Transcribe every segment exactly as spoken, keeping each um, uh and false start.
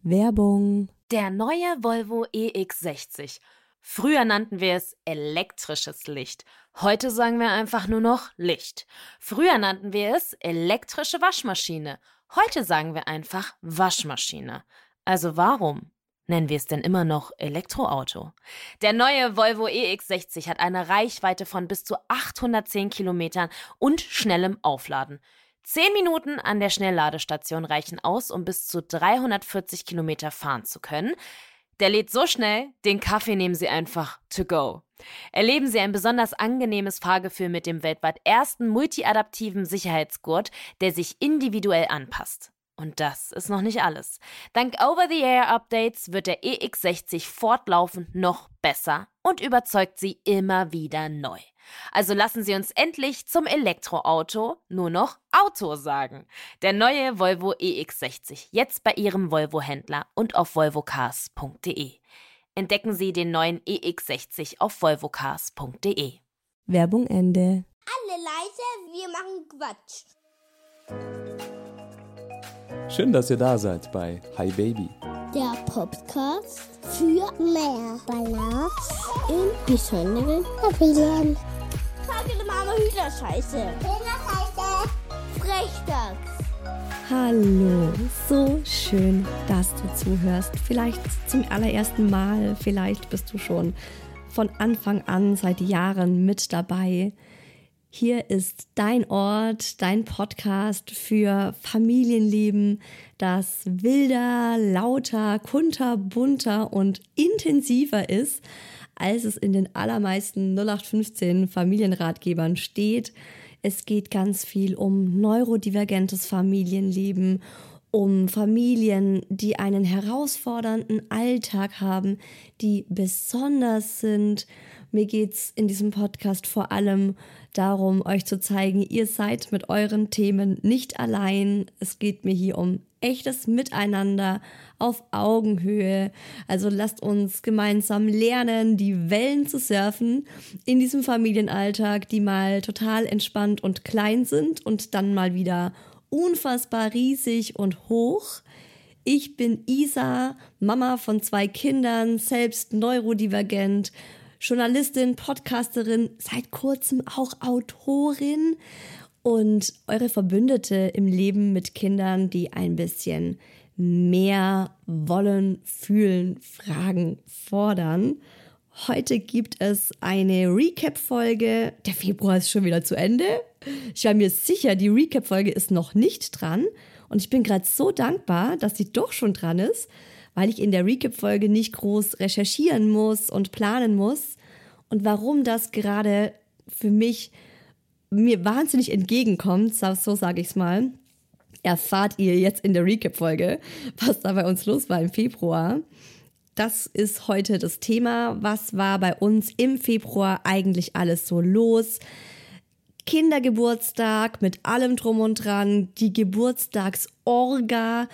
Werbung. Der neue Volvo E X sechzig. Früher nannten wir es elektrisches Licht. Heute sagen wir einfach nur noch Licht. Früher nannten wir es elektrische Waschmaschine. Heute sagen wir einfach Waschmaschine. Also warum nennen wir es denn immer noch Elektroauto? Der neue Volvo E X sechzig hat eine Reichweite von bis zu achthundertzehn Kilometern und schnellem Aufladen. Zehn Minuten an der Schnellladestation reichen aus, um bis zu dreihundertvierzig Kilometer fahren zu können. Der lädt so schnell, den Kaffee nehmen Sie einfach to go. Erleben Sie ein besonders angenehmes Fahrgefühl mit dem weltweit ersten multiadaptiven Sicherheitsgurt, der sich individuell anpasst. Und das ist noch nicht alles. Dank Over-the-Air-Updates wird der E X sechzig fortlaufend noch besser und überzeugt Sie immer wieder neu. Also lassen Sie uns endlich zum Elektroauto nur noch Auto sagen. Der neue Volvo E X sechzig, jetzt bei Ihrem Volvo-Händler und auf volvo cars punkt de. Entdecken Sie den neuen E X sechzig auf volvo cars punkt de. Werbung Ende. Alle leise, wir machen Quatsch. Schön, dass ihr da seid bei Hi Baby. Der Podcast für mehr Balance in besonderen Familien. Frage Mama Hühnerscheiße. Hühnerscheiße. Frechdachs. Hallo, so schön, dass du zuhörst. Vielleicht zum allerersten Mal, vielleicht bist du schon von Anfang an seit Jahren mit dabei. Hier ist dein Ort, dein Podcast für Familienleben, das wilder, lauter, kunterbunter und intensiver ist, als es in den allermeisten null acht fünfzehn Familienratgebern steht. Es geht ganz viel um neurodivergentes Familienleben, um Familien, die einen herausfordernden Alltag haben, die besonders sind. Mir geht's in diesem Podcast vor allem darum, euch zu zeigen, ihr seid mit euren Themen nicht allein. Es geht mir hier um echtes Miteinander auf Augenhöhe. Also lasst uns gemeinsam lernen, die Wellen zu surfen in diesem Familienalltag, die mal total entspannt und klein sind und dann mal wieder unfassbar riesig und hoch. Ich bin Isa, Mama von zwei Kindern, selbst neurodivergent, Journalistin, Podcasterin, seit kurzem auch Autorin und eure Verbündete im Leben mit Kindern, die ein bisschen mehr wollen, fühlen, fragen, fordern. Heute gibt es eine Recap-Folge. Der Februar ist schon wieder zu Ende. Ich war mir sicher, die Recap-Folge ist noch nicht dran. Und ich bin gerade so dankbar, dass sie doch schon dran ist, weil ich in der Recap-Folge nicht groß recherchieren muss und planen muss. Und warum das gerade für mich mir wahnsinnig entgegenkommt, so sage ich es mal, erfahrt ihr jetzt in der Recap-Folge, was da bei uns los war im Februar. Das ist heute das Thema. Was war bei uns im Februar eigentlich alles so los? Kindergeburtstag mit allem drum und dran, die Geburtstagsorga,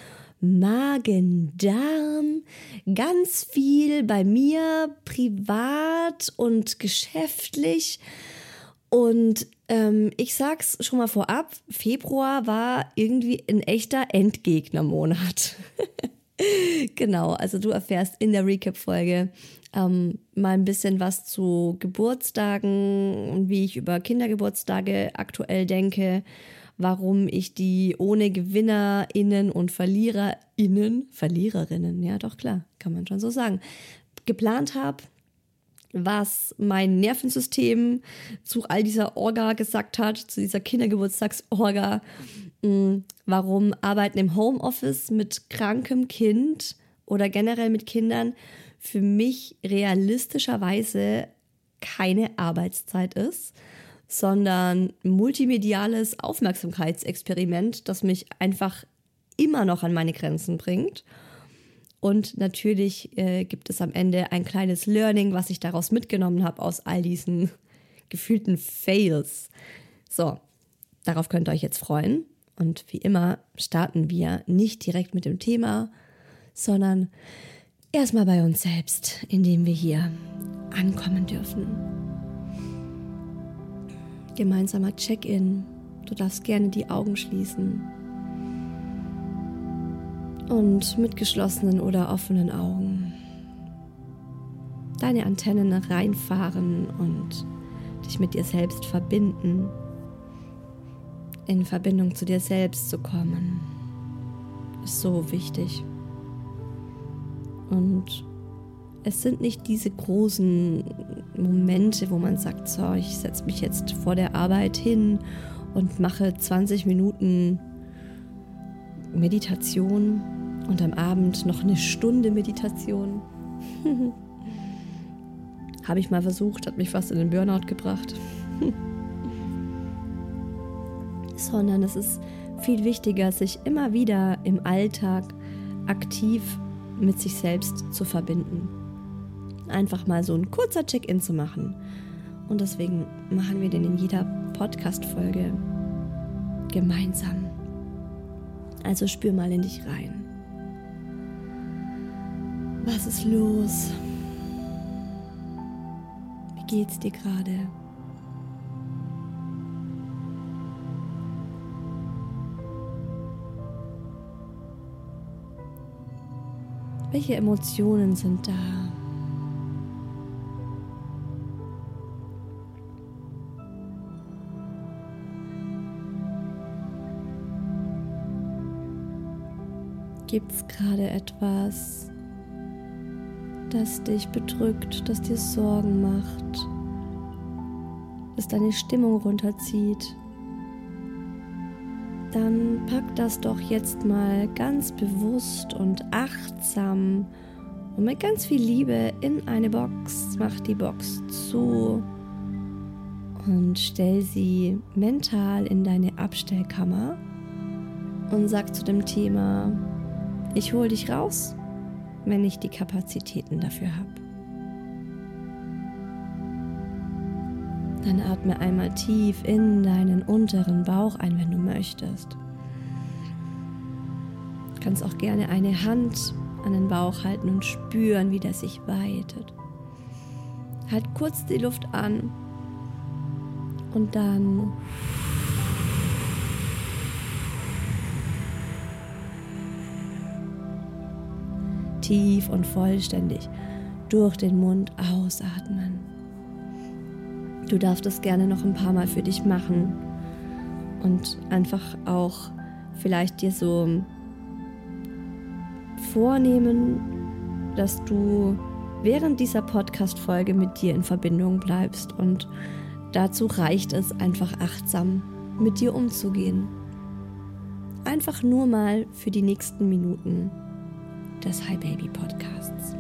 Magen-Darm, ganz viel bei mir, privat und geschäftlich. Und ähm, ich sag's schon mal vorab, Februar war irgendwie ein echter Endgegnermonat. Genau, also du erfährst in der Recap-Folge ähm, mal ein bisschen was zu Geburtstagen und wie ich über Kindergeburtstage aktuell denke, warum ich die ohne GewinnerInnen und VerliererInnen, Verliererinnen, ja doch klar, kann man schon so sagen, geplant habe, was mein Nervensystem zu all dieser Orga gesagt hat, zu dieser Kindergeburtstagsorga, warum Arbeiten im Homeoffice mit krankem Kind oder generell mit Kindern für mich realistischerweise keine Arbeitszeit ist, sondern multimediales Aufmerksamkeitsexperiment, das mich einfach immer noch an meine Grenzen bringt. Und natürlich äh, gibt es am Ende ein kleines Learning, was ich daraus mitgenommen habe aus all diesen gefühlten Fails. So, darauf könnt ihr euch jetzt freuen. Und wie immer starten wir nicht direkt mit dem Thema, sondern erstmal bei uns selbst, indem wir hier ankommen dürfen. Gemeinsamer Check-in. Du darfst gerne die Augen schließen. Und mit geschlossenen oder offenen Augen deine Antennen reinfahren und dich mit dir selbst verbinden, in Verbindung zu dir selbst zu kommen, ist so wichtig. Und es sind nicht diese großen Momente, wo man sagt, so, ich setze mich jetzt vor der Arbeit hin und mache zwanzig Minuten Meditation und am Abend noch eine Stunde Meditation. Habe ich mal versucht, hat mich fast in den Burnout gebracht. Sondern es ist viel wichtiger, sich immer wieder im Alltag aktiv mit sich selbst zu verbinden. Einfach mal so ein kurzer Check-in zu machen. Und deswegen machen wir den in jeder Podcast-Folge gemeinsam. Also spür mal in dich rein. Was ist los? Wie geht's dir gerade? Welche Emotionen sind da? Gibt es gerade etwas, das dich bedrückt, das dir Sorgen macht, das deine Stimmung runterzieht? Dann pack das doch jetzt mal ganz bewusst und achtsam und mit ganz viel Liebe in eine Box. Mach die Box zu und stell sie mental in deine Abstellkammer und sag zu dem Thema: Ich hol dich raus, wenn ich die Kapazitäten dafür habe. Dann atme einmal tief in deinen unteren Bauch ein, wenn du möchtest. Du kannst auch gerne eine Hand an den Bauch halten und spüren, wie der sich weitet. Halt kurz die Luft an und dann tief und vollständig durch den Mund ausatmen. Du darfst es gerne noch ein paar Mal für dich machen und einfach auch vielleicht dir so vornehmen, dass du während dieser Podcast-Folge mit dir in Verbindung bleibst, und dazu reicht es einfach achtsam mit dir umzugehen. Einfach nur mal für die nächsten Minuten des Hi Baby Podcasts.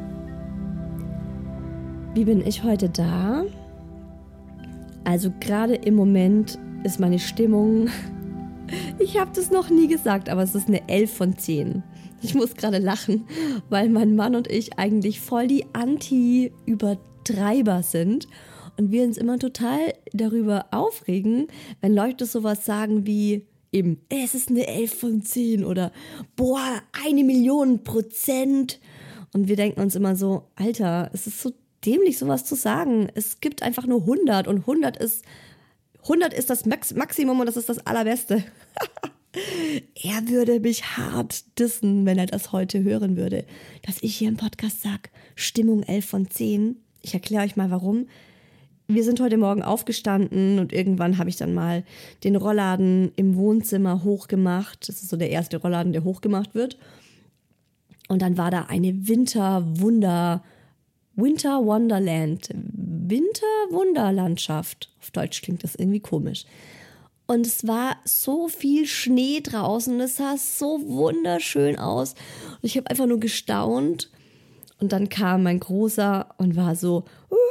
Wie bin ich heute da? Also gerade im Moment ist meine Stimmung, ich habe das noch nie gesagt, aber es ist eine elf von zehn. Ich muss gerade lachen, weil mein Mann und ich eigentlich voll die Anti-Übertreiber sind und wir uns immer total darüber aufregen, wenn Leute sowas sagen wie eben, es ist eine elf von zehn oder boah, eine Million Prozent. Und wir denken uns immer so, Alter, es ist so dämlich, sowas zu sagen. Es gibt einfach nur hundert und hundert ist, hundert ist das Max- Maximum und das ist das Allerbeste. Er würde mich hart dissen, wenn er das heute hören würde, dass ich hier im Podcast sage, Stimmung elf von zehn. Ich erkläre euch mal warum. Wir sind heute Morgen aufgestanden und irgendwann habe ich dann mal den Rollladen im Wohnzimmer hochgemacht. Das ist so der erste Rollladen, der hochgemacht wird. Und dann war da eine Winterwunder, Winter Wonderland, Winterwunderlandschaft. Auf Deutsch klingt das irgendwie komisch. Und es war so viel Schnee draußen, es sah so wunderschön aus. Und ich habe einfach nur gestaunt. Und dann kam mein Großer und war so,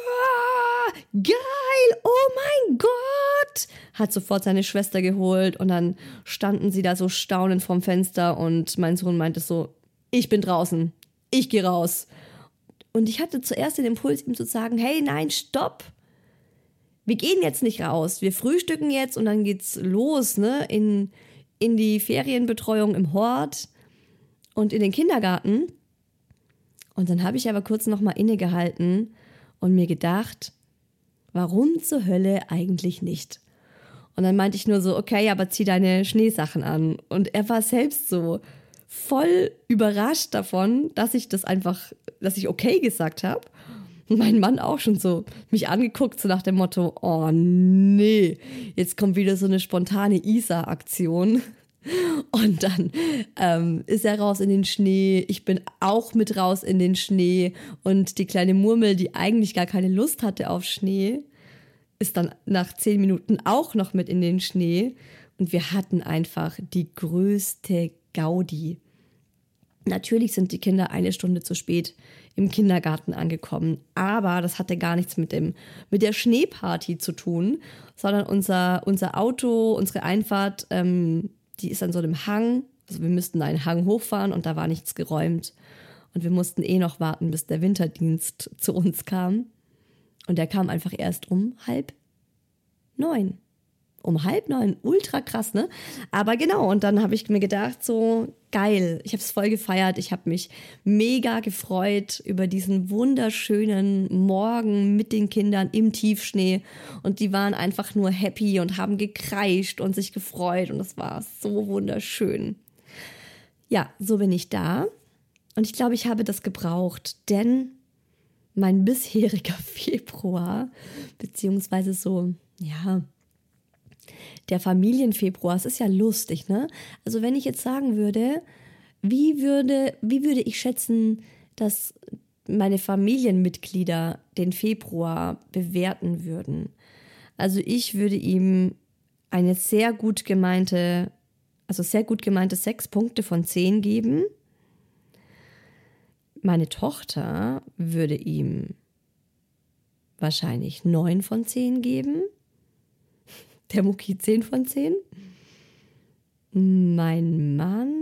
geil, oh mein Gott, hat sofort seine Schwester geholt und dann standen sie da so staunend vorm Fenster und mein Sohn meinte so, ich bin draußen, ich gehe raus. Und ich hatte zuerst den Impuls, ihm zu sagen, hey, nein, stopp, wir gehen jetzt nicht raus, wir frühstücken jetzt und dann geht's los, ne, in, in die Ferienbetreuung im Hort und in den Kindergarten. Und dann habe ich aber kurz nochmal innegehalten und mir gedacht, warum zur Hölle eigentlich nicht? Und dann meinte ich nur so, okay, aber zieh deine Schneesachen an. Und er war selbst so voll überrascht davon, dass ich das einfach, dass ich okay gesagt habe. Und mein Mann auch schon so mich angeguckt, so nach dem Motto, oh nee, jetzt kommt wieder so eine spontane Isa-Aktion. Und dann ähm, ist er raus in den Schnee, ich bin auch mit raus in den Schnee und die kleine Murmel, die eigentlich gar keine Lust hatte auf Schnee, ist dann nach zehn Minuten auch noch mit in den Schnee und wir hatten einfach die größte Gaudi. Natürlich sind die Kinder eine Stunde zu spät im Kindergarten angekommen, aber das hatte gar nichts mit dem mit der Schneeparty zu tun, sondern unser, unser Auto, unsere Einfahrt, ähm, die ist an so einem Hang, also wir müssten da einen Hang hochfahren und da war nichts geräumt. Und wir mussten eh noch warten, bis der Winterdienst zu uns kam. Und der kam einfach erst um halb neun. Um halb neun, ultra krass, ne? Aber genau, und dann habe ich mir gedacht, so geil, ich habe es voll gefeiert, ich habe mich mega gefreut über diesen wunderschönen Morgen mit den Kindern im Tiefschnee und die waren einfach nur happy und haben gekreischt und sich gefreut und es war so wunderschön. Ja, so bin ich da und ich glaube, ich habe das gebraucht, denn mein bisheriger Februar, beziehungsweise so, ja, der Familienfebruar, es ist ja lustig, ne? Also wenn ich jetzt sagen würde, wie würde, wie würde ich schätzen, dass meine Familienmitglieder den Februar bewerten würden? Also ich würde ihm eine sehr gut gemeinte, also sehr gut gemeinte sechs Punkte von zehn geben. Meine Tochter würde ihm wahrscheinlich neun von zehn geben. Der Mucki zehn von zehn. Mein Mann.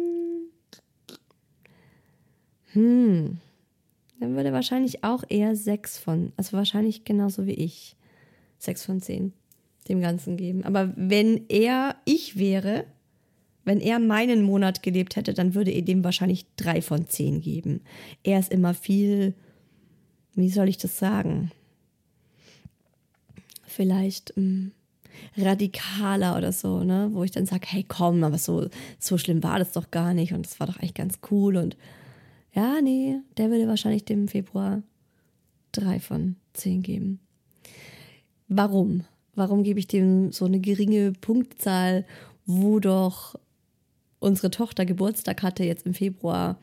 Hm. Dann würde er wahrscheinlich auch eher sechs von, also wahrscheinlich genauso wie ich, sechs von zehn dem Ganzen geben. Aber wenn er ich wäre, wenn er meinen Monat gelebt hätte, dann würde er dem wahrscheinlich drei von zehn geben. Er ist immer viel, wie soll ich das sagen? Vielleicht mh, radikaler oder so, ne, wo ich dann sage, hey komm, aber so, so schlimm war das doch gar nicht und das war doch eigentlich ganz cool und ja, nee, der würde wahrscheinlich dem Februar drei von zehn geben. Warum? Warum gebe ich dem so eine geringe Punktzahl, wo doch unsere Tochter Geburtstag hatte jetzt im Februar?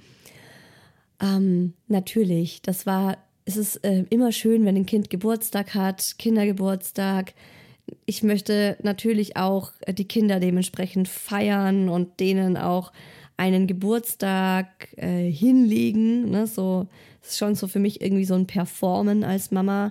Ähm, natürlich, das war, es ist äh, immer schön, wenn ein Kind Geburtstag hat, Kindergeburtstag. Ich möchte natürlich auch die Kinder dementsprechend feiern und denen auch einen Geburtstag äh, hinlegen. Ne? So, das ist schon so für mich irgendwie so ein Performen als Mama,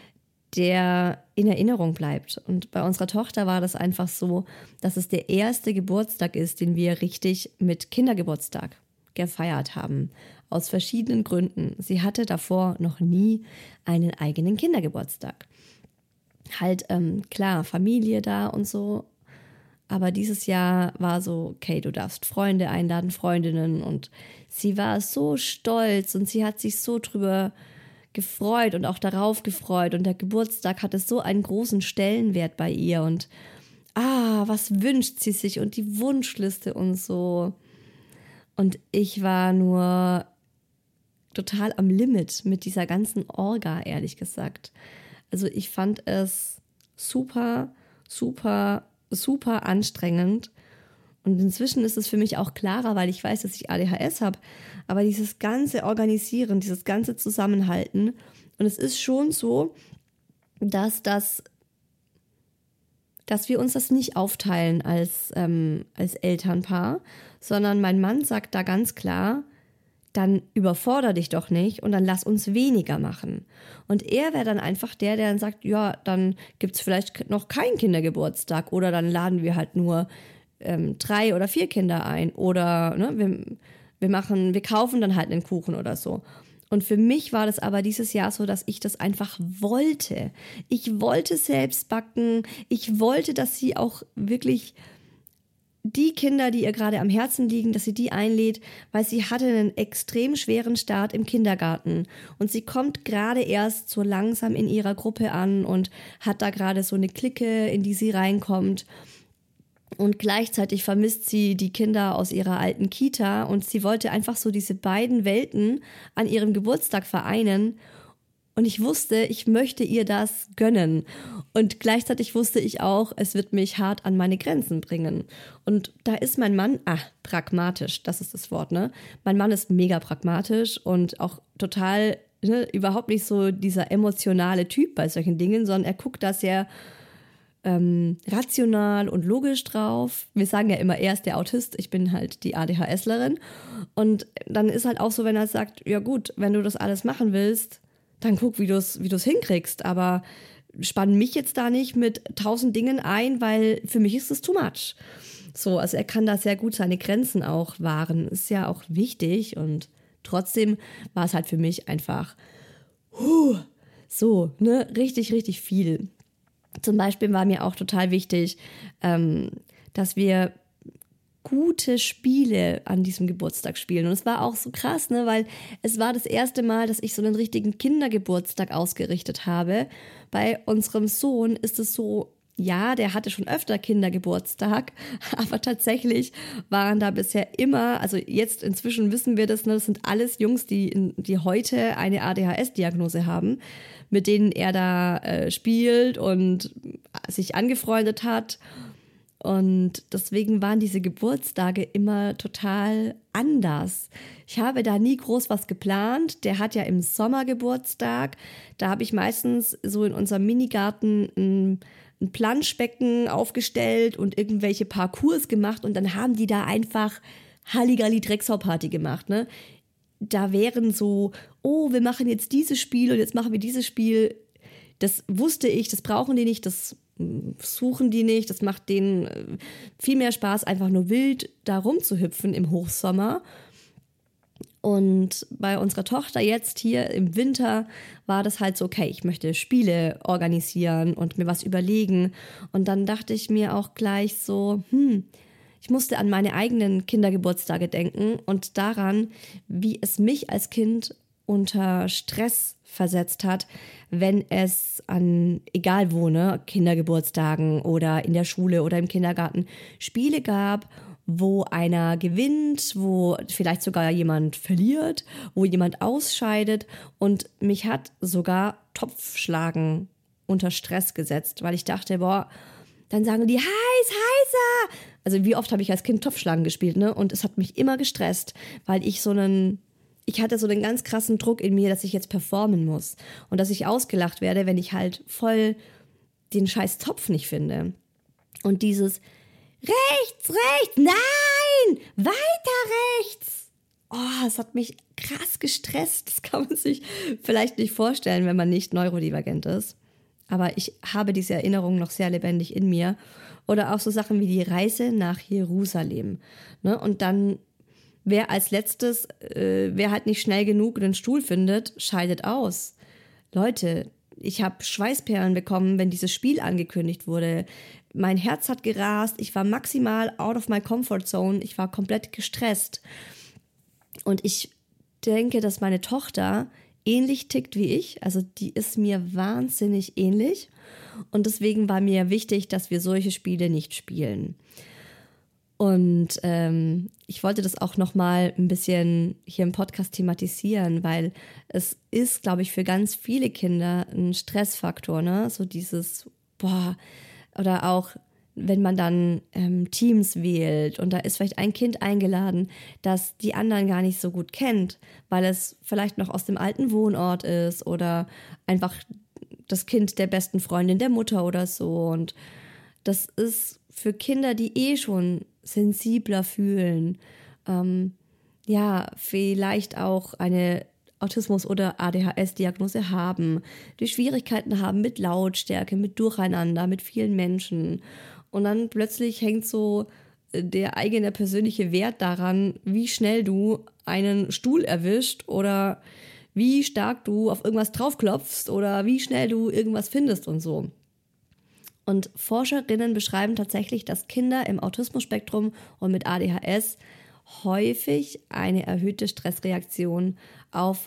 der in Erinnerung bleibt. Und bei unserer Tochter war das einfach so, dass es der erste Geburtstag ist, den wir richtig mit Kindergeburtstag gefeiert haben. Aus verschiedenen Gründen. Sie hatte davor noch nie einen eigenen Kindergeburtstag. Halt, ähm, klar, Familie da und so. Aber dieses Jahr war so, okay, du darfst Freunde einladen, Freundinnen. Und sie war so stolz und sie hat sich so drüber gefreut und auch darauf gefreut. Und der Geburtstag hatte so einen großen Stellenwert bei ihr. Und ah, was wünscht sie sich? Und die Wunschliste und so. Und ich war nur total am Limit mit dieser ganzen Orga, ehrlich gesagt. Also ich fand es super, super, super anstrengend. Und inzwischen ist es für mich auch klarer, weil ich weiß, dass ich A D H S habe. Aber dieses ganze Organisieren, dieses ganze Zusammenhalten. Und es ist schon so, dass, das, dass wir uns das nicht aufteilen als, ähm, als Elternpaar, sondern mein Mann sagt da ganz klar, dann überfordere dich doch nicht und dann lass uns weniger machen. Und er wäre dann einfach der, der dann sagt, ja, dann gibt es vielleicht noch keinen Kindergeburtstag oder dann laden wir halt nur ähm, drei oder vier Kinder ein oder ne, wir, wir machen, wir kaufen dann halt einen Kuchen oder so. Und für mich war das aber dieses Jahr so, dass ich das einfach wollte. Ich wollte selbst backen. Ich wollte, dass sie auch wirklich die Kinder, die ihr gerade am Herzen liegen, dass sie die einlädt, weil sie hatte einen extrem schweren Start im Kindergarten und sie kommt gerade erst so langsam in ihrer Gruppe an und hat da gerade so eine Clique, in die sie reinkommt. Und gleichzeitig vermisst sie die Kinder aus ihrer alten Kita und sie wollte einfach so diese beiden Welten an ihrem Geburtstag vereinen. Und ich wusste, ich möchte ihr das gönnen. Und gleichzeitig wusste ich auch, es wird mich hart an meine Grenzen bringen. Und da ist mein Mann, ah, pragmatisch, das ist das Wort, ne? Mein Mann ist mega pragmatisch und auch total, ne, überhaupt nicht so dieser emotionale Typ bei solchen Dingen, sondern er guckt da sehr ähm, rational und logisch drauf. Wir sagen ja immer, er ist der Autist, ich bin halt die ADHSlerin. Und dann ist halt auch so, wenn er sagt, ja gut, wenn du das alles machen willst, dann guck, wie du es wie du es hinkriegst. Aber spann mich jetzt da nicht mit tausend Dingen ein, weil für mich ist es too much. So, also er kann da sehr gut seine Grenzen auch wahren. Ist ja auch wichtig und trotzdem war es halt für mich einfach huh, so, ne, richtig, richtig viel. Zum Beispiel war mir auch total wichtig, ähm, dass wir gute Spiele an diesem Geburtstag spielen. Und es war auch so krass, ne, weil es war das erste Mal, dass ich so einen richtigen Kindergeburtstag ausgerichtet habe. Bei unserem Sohn ist es so, ja, der hatte schon öfter Kindergeburtstag, aber tatsächlich waren da bisher immer, also jetzt inzwischen wissen wir das, ne, das sind alles Jungs, die, die heute eine A D H S-Diagnose haben, mit denen er da äh, spielt und sich angefreundet hat. Und deswegen waren diese Geburtstage immer total anders. Ich habe da nie groß was geplant. Der hat ja im Sommer Geburtstag. Da habe ich meistens so in unserem Minigarten ein, ein Planschbecken aufgestellt und irgendwelche Parcours gemacht. Und dann haben die da einfach Halligalli-Drecksau-Party gemacht, ne? Da wären so, oh, wir machen jetzt dieses Spiel und jetzt machen wir dieses Spiel. Das wusste ich, das brauchen die nicht, das suchen die nicht, das macht denen viel mehr Spaß, einfach nur wild da rumzuhüpfen im Hochsommer. Und bei unserer Tochter jetzt hier im Winter war das halt so, okay, ich möchte Spiele organisieren und mir was überlegen. Und dann dachte ich mir auch gleich so, hm, ich musste an meine eigenen Kindergeburtstage denken und daran, wie es mich als Kind unter Stress versetzt hat, wenn es an, egal wo, ne, Kindergeburtstagen oder in der Schule oder im Kindergarten Spiele gab, wo einer gewinnt, wo vielleicht sogar jemand verliert, wo jemand ausscheidet. Und mich hat sogar Topfschlagen unter Stress gesetzt, weil ich dachte, boah, dann sagen die, heiß, heißer. Also wie oft habe ich als Kind Topfschlagen gespielt, ne? Und es hat mich immer gestresst, weil ich so einen Ich hatte so einen ganz krassen Druck in mir, dass ich jetzt performen muss und dass ich ausgelacht werde, wenn ich halt voll den scheiß Topf nicht finde. Und dieses rechts, rechts, nein, weiter rechts. Oh, es hat mich krass gestresst. Das kann man sich vielleicht nicht vorstellen, wenn man nicht neurodivergent ist. Aber ich habe diese Erinnerung noch sehr lebendig in mir. Oder auch so Sachen wie die Reise nach Jerusalem. Ne? Und dann wer als letztes, äh, wer halt nicht schnell genug einen Stuhl findet, scheidet aus. Leute, ich habe Schweißperlen bekommen, wenn dieses Spiel angekündigt wurde. Mein Herz hat gerast, ich war maximal out of my comfort zone, ich war komplett gestresst. Und ich denke, dass meine Tochter ähnlich tickt wie ich, also die ist mir wahnsinnig ähnlich. Und deswegen war mir wichtig, dass wir solche Spiele nicht spielen. Und ähm, ich wollte das auch nochmal ein bisschen hier im Podcast thematisieren, weil es ist, glaube ich, für ganz viele Kinder ein Stressfaktor, ne? So dieses, boah, oder auch, wenn man dann ähm, Teams wählt und da ist vielleicht ein Kind eingeladen, das die anderen gar nicht so gut kennt, weil es vielleicht noch aus dem alten Wohnort ist oder einfach das Kind der besten Freundin der Mutter oder so. Und das ist für Kinder, die eh schon sensibler fühlen, ähm, ja, vielleicht auch eine Autismus- oder A D H S-Diagnose haben, die Schwierigkeiten haben mit Lautstärke, mit Durcheinander, mit vielen Menschen. Und dann plötzlich hängt so der eigene persönliche Wert daran, wie schnell du einen Stuhl erwischt oder wie stark du auf irgendwas draufklopfst oder wie schnell du irgendwas findest und so. Und Forscherinnen beschreiben tatsächlich, dass Kinder im Autismus-Spektrum und mit A D H S häufig eine erhöhte Stressreaktion auf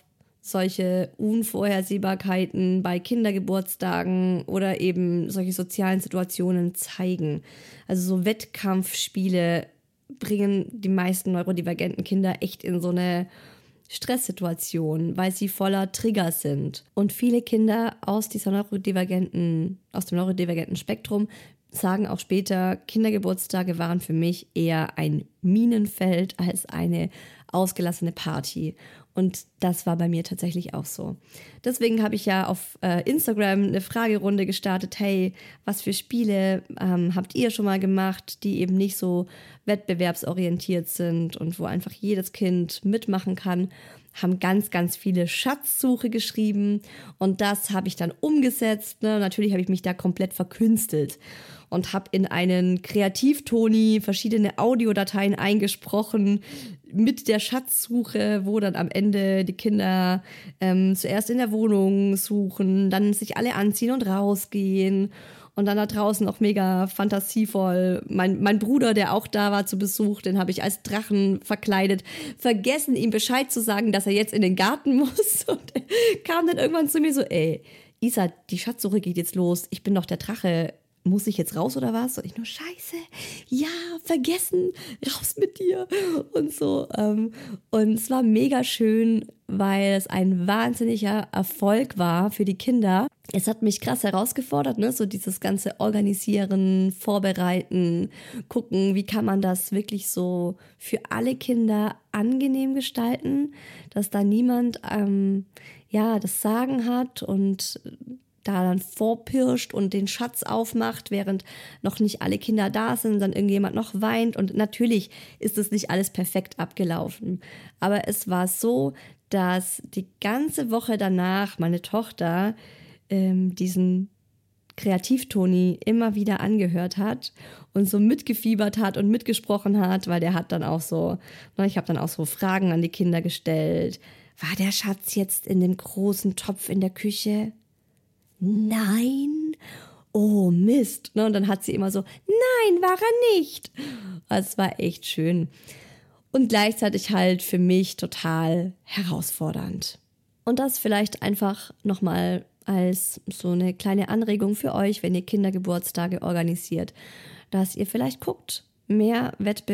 solche Unvorhersehbarkeiten bei Kindergeburtstagen oder eben solche sozialen Situationen zeigen. Also so Wettkampfspiele bringen die meisten neurodivergenten Kinder echt in so eine Stresssituation, weil sie voller Trigger sind. Und viele Kinder aus dieser neurodivergenten, aus dem neurodivergenten Spektrum sagen auch später, Kindergeburtstage waren für mich eher ein Minenfeld als eine ausgelassene Party. Und das war bei mir tatsächlich auch so. Deswegen habe ich ja auf äh, Instagram eine Fragerunde gestartet. Hey, was für Spiele ähm, habt ihr schon mal gemacht, die eben nicht so wettbewerbsorientiert sind und wo einfach jedes Kind mitmachen kann? Haben ganz, ganz viele Schatzsuche geschrieben und das habe ich dann umgesetzt. Ne? Natürlich habe ich mich da komplett verkünstelt und habe in einen Kreativtoni verschiedene Audiodateien eingesprochen mit der Schatzsuche, wo dann am Ende die Kinder ähm, zuerst in der Wohnung suchen, dann sich alle anziehen und rausgehen. Und dann da draußen auch mega fantasievoll. Mein, mein Bruder, der auch da war zu Besuch, den habe ich als Drachen verkleidet. Vergessen, ihm Bescheid zu sagen, dass er jetzt in den Garten muss. Und er kam dann irgendwann zu mir so, ey, Isa, die Schatzsuche geht jetzt los. Ich bin doch der Drache. Muss ich jetzt raus oder was? Und ich nur, scheiße, ja, vergessen, raus mit dir und so. Und es war mega schön, weil es ein wahnsinniger Erfolg war für die Kinder. Es hat mich krass herausgefordert, ne? So dieses ganze Organisieren, Vorbereiten, gucken, wie kann man das wirklich so für alle Kinder angenehm gestalten, dass da niemand ähm, ja das Sagen hat und da dann vorpirscht und den Schatz aufmacht, während noch nicht alle Kinder da sind, dann irgendjemand noch weint. Und natürlich ist es nicht alles perfekt abgelaufen. Aber es war so, dass die ganze Woche danach meine Tochter ähm, diesen Kreativtoni immer wieder angehört hat und so mitgefiebert hat und mitgesprochen hat, weil der hat dann auch so, ne, ich habe dann auch so Fragen an die Kinder gestellt. War der Schatz jetzt in dem großen Topf in der Küche? Nein, oh Mist. Und dann hat sie immer so, nein, war er nicht. Es war echt schön. Und gleichzeitig halt für mich total herausfordernd. Und das vielleicht einfach nochmal als so eine kleine Anregung für euch, wenn ihr Kindergeburtstage organisiert, dass ihr vielleicht guckt, mehr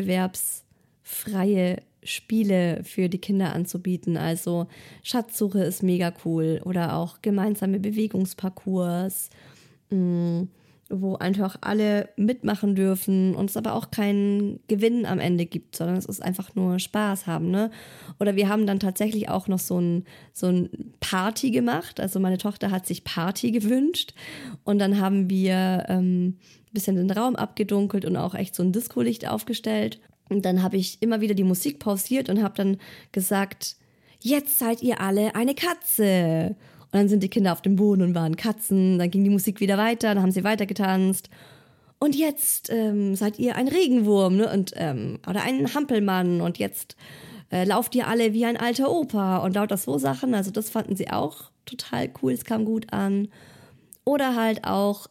wettbewerbsfreie Spiele für die Kinder anzubieten. Also Schatzsuche ist mega cool oder auch gemeinsame Bewegungsparcours, mh, wo einfach alle mitmachen dürfen und es aber auch keinen Gewinn am Ende gibt, sondern es ist einfach nur Spaß haben, ne? Oder wir haben dann tatsächlich auch noch so ein, so ein Party gemacht. Also meine Tochter hat sich Party gewünscht und dann haben wir ähm, ein bisschen den Raum abgedunkelt und auch echt so ein Discolicht aufgestellt. Und dann habe ich immer wieder die Musik pausiert und habe dann gesagt, jetzt seid ihr alle eine Katze. Und dann sind die Kinder auf dem Boden und waren Katzen. Dann ging die Musik wieder weiter, dann haben sie weitergetanzt. Und jetzt ähm, seid ihr ein Regenwurm, ne? Und, ähm, oder ein Hampelmann. Und jetzt äh, lauft ihr alle wie ein alter Opa. Und lauter so Sachen. Also das fanden sie auch total cool. Es kam gut an. Oder halt auch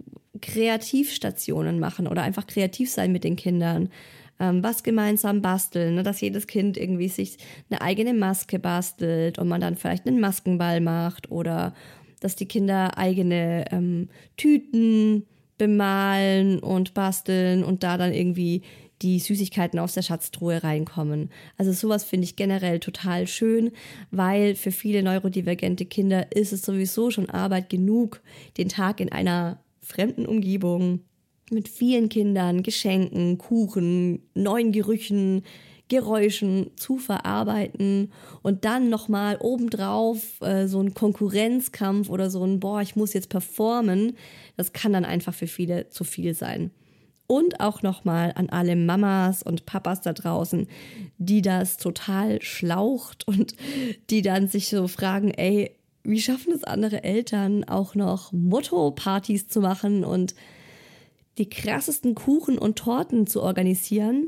Kreativstationen machen oder einfach kreativ sein mit den Kindern. Was gemeinsam basteln, ne? Dass jedes Kind irgendwie sich eine eigene Maske bastelt und man dann vielleicht einen Maskenball macht oder dass die Kinder eigene ähm, Tüten bemalen und basteln und da dann irgendwie die Süßigkeiten aus der Schatztruhe reinkommen. Also sowas finde ich generell total schön, weil für viele neurodivergente Kinder ist es sowieso schon Arbeit genug, den Tag in einer fremden Umgebung mit vielen Kindern, Geschenken, Kuchen, neuen Gerüchen, Geräuschen zu verarbeiten und dann nochmal obendrauf äh, so ein Konkurrenzkampf oder so ein, boah, ich muss jetzt performen, das kann dann einfach für viele zu viel sein. Und auch nochmal an alle Mamas und Papas da draußen, die das total schlaucht und die dann sich so fragen, ey, wie schaffen es andere Eltern auch noch Motto-Partys zu machen und die krassesten Kuchen und Torten zu organisieren?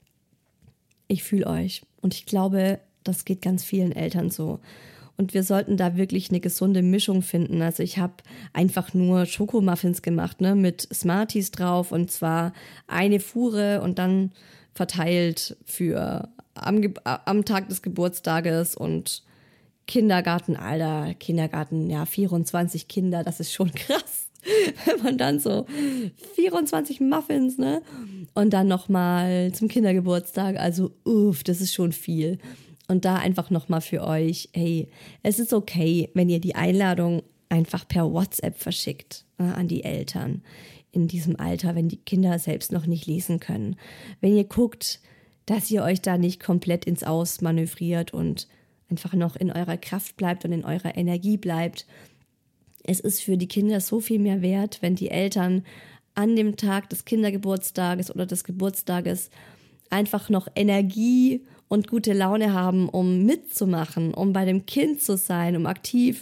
Ich fühle euch und ich glaube, das geht ganz vielen Eltern so. Und wir sollten da wirklich eine gesunde Mischung finden. Also ich habe einfach nur Schokomuffins gemacht, ne, mit Smarties drauf und zwar eine Fuhre und dann verteilt für am, am Tag des Geburtstages und Kindergartenalter, Kindergarten, ja, vierundzwanzig Kinder, das ist schon krass. Wenn man dann so vierundzwanzig Muffins, ne? Und dann nochmal zum Kindergeburtstag, also uff, das ist schon viel. Und da einfach nochmal für euch, hey, es ist okay, wenn ihr die Einladung einfach per WhatsApp verschickt, äh, an die Eltern in diesem Alter, wenn die Kinder selbst noch nicht lesen können. Wenn ihr guckt, dass ihr euch da nicht komplett ins Aus manövriert und einfach noch in eurer Kraft bleibt und in eurer Energie bleibt. Es ist für die Kinder so viel mehr wert, wenn die Eltern an dem Tag des Kindergeburtstages oder des Geburtstages einfach noch Energie und gute Laune haben, um mitzumachen, um bei dem Kind zu sein, um aktiv,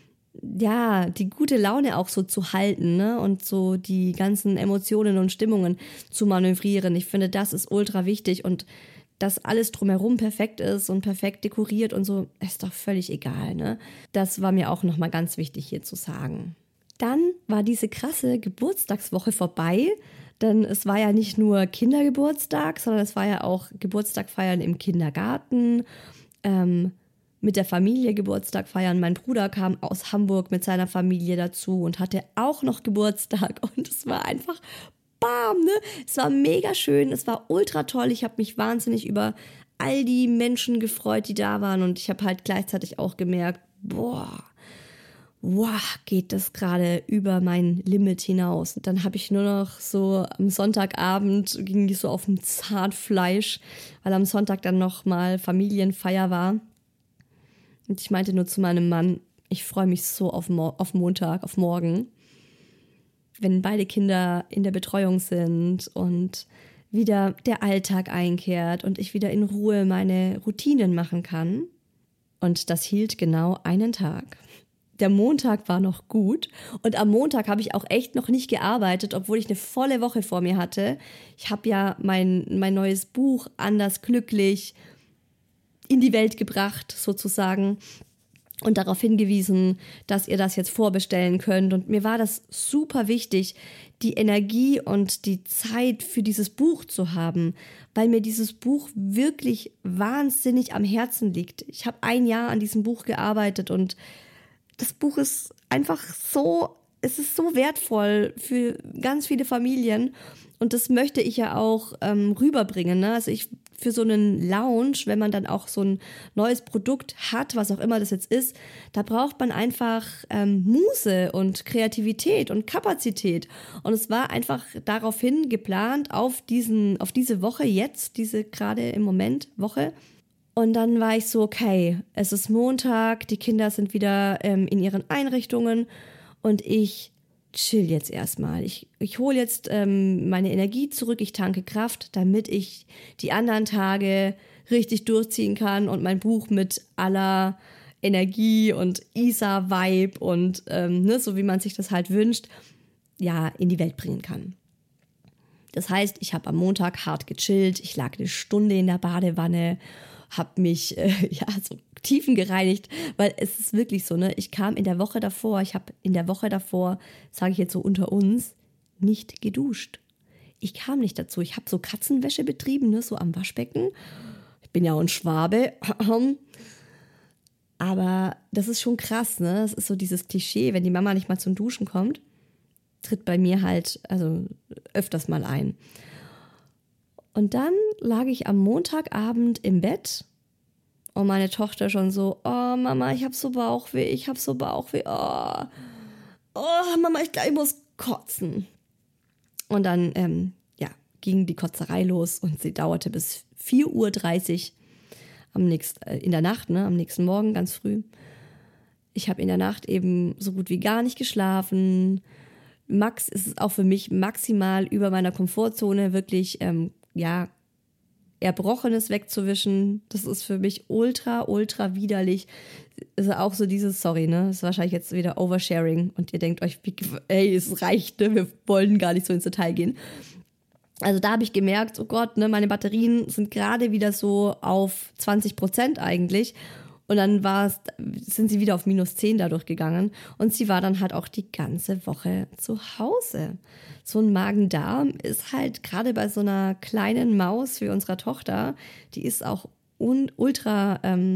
ja, die gute Laune auch so zu halten, ne? Und so die ganzen Emotionen und Stimmungen zu manövrieren. Ich finde, das ist ultra wichtig und dass alles drumherum perfekt ist und perfekt dekoriert und so, ist doch völlig egal, ne? Das war mir auch nochmal ganz wichtig hier zu sagen. Dann war diese krasse Geburtstagswoche vorbei, denn es war ja nicht nur Kindergeburtstag, sondern es war ja auch Geburtstag feiern im Kindergarten, ähm, mit der Familie Geburtstag feiern. Mein Bruder kam aus Hamburg mit seiner Familie dazu und hatte auch noch Geburtstag und es war einfach bam, ne? Es war mega schön, es war ultra toll. Ich habe mich wahnsinnig über all die Menschen gefreut, die da waren und ich habe halt gleichzeitig auch gemerkt, boah, wow, geht das gerade über mein Limit hinaus. Und dann habe ich nur noch so am Sonntagabend, ging die so auf dem Zahnfleisch, weil am Sonntag dann nochmal Familienfeier war. Und ich meinte nur zu meinem Mann, ich freue mich so auf, Mo- auf Montag, auf morgen, wenn beide Kinder in der Betreuung sind und wieder der Alltag einkehrt und ich wieder in Ruhe meine Routinen machen kann. Und das hielt genau einen Tag. Der Montag war noch gut und am Montag habe ich auch echt noch nicht gearbeitet, obwohl ich eine volle Woche vor mir hatte. Ich habe ja mein, mein neues Buch Anders glücklich in die Welt gebracht, sozusagen. Und darauf hingewiesen, dass ihr das jetzt vorbestellen könnt. Und mir war das super wichtig, die Energie und die Zeit für dieses Buch zu haben, weil mir dieses Buch wirklich wahnsinnig am Herzen liegt. Ich habe ein Jahr an diesem Buch gearbeitet und das Buch ist einfach so, es ist so wertvoll für ganz viele Familien. Und das möchte ich ja auch ähm, rüberbringen, ne? Also ich für so einen Lounge, wenn man dann auch so ein neues Produkt hat, was auch immer das jetzt ist, da braucht man einfach ähm, Muße und Kreativität und Kapazität. Und es war einfach daraufhin geplant, auf diesen, auf diese Woche jetzt, diese gerade im Moment Woche. Und dann war ich so, okay, es ist Montag, die Kinder sind wieder ähm, in ihren Einrichtungen und ich chill jetzt erstmal. Ich, ich hole jetzt ähm, meine Energie zurück, ich tanke Kraft, damit ich die anderen Tage richtig durchziehen kann und mein Buch mit aller Energie und Isa-Vibe und ähm, ne, so wie man sich das halt wünscht, ja, in die Welt bringen kann. Das heißt, ich habe am Montag hart gechillt, ich lag eine Stunde in der Badewanne, habe mich äh, ja so tiefengereinigt, weil es ist wirklich so, ne? Ich kam in der Woche davor, ich habe in der Woche davor, sage ich jetzt so unter uns, nicht geduscht. Ich kam nicht dazu. Ich habe so Katzenwäsche betrieben, ne? So am Waschbecken. Ich bin ja auch ein Schwabe. Aber das ist schon krass, ne? Das ist so dieses Klischee, wenn die Mama nicht mal zum Duschen kommt, tritt bei mir halt also öfters mal ein. Und dann lag ich am Montagabend im Bett und meine Tochter schon so, oh Mama, ich hab so Bauchweh, ich hab so Bauchweh, oh, oh Mama, ich glaube, ich muss kotzen. Und dann, ähm, ja, ging die Kotzerei los und sie dauerte bis vier Uhr dreißig am nächsten, äh, in der Nacht, ne, am nächsten Morgen, ganz früh. Ich habe in der Nacht eben so gut wie gar nicht geschlafen. Max ist es auch für mich maximal über meiner Komfortzone, wirklich, ähm, ja, Erbrochenes wegzuwischen, das ist für mich ultra, ultra widerlich. Also auch so dieses, sorry, ne, das ist wahrscheinlich jetzt wieder Oversharing und ihr denkt euch, ey, es reicht, ne, wir wollen gar nicht so ins Detail gehen. Also da habe ich gemerkt, oh Gott, ne, meine Batterien sind gerade wieder so auf zwanzig Prozent eigentlich. Und dann war's, sind sie wieder auf minus zehn dadurch gegangen. Und sie war dann halt auch die ganze Woche zu Hause. So ein Magen-Darm ist halt gerade bei so einer kleinen Maus wie unserer Tochter, die ist auch un- ultra ähm,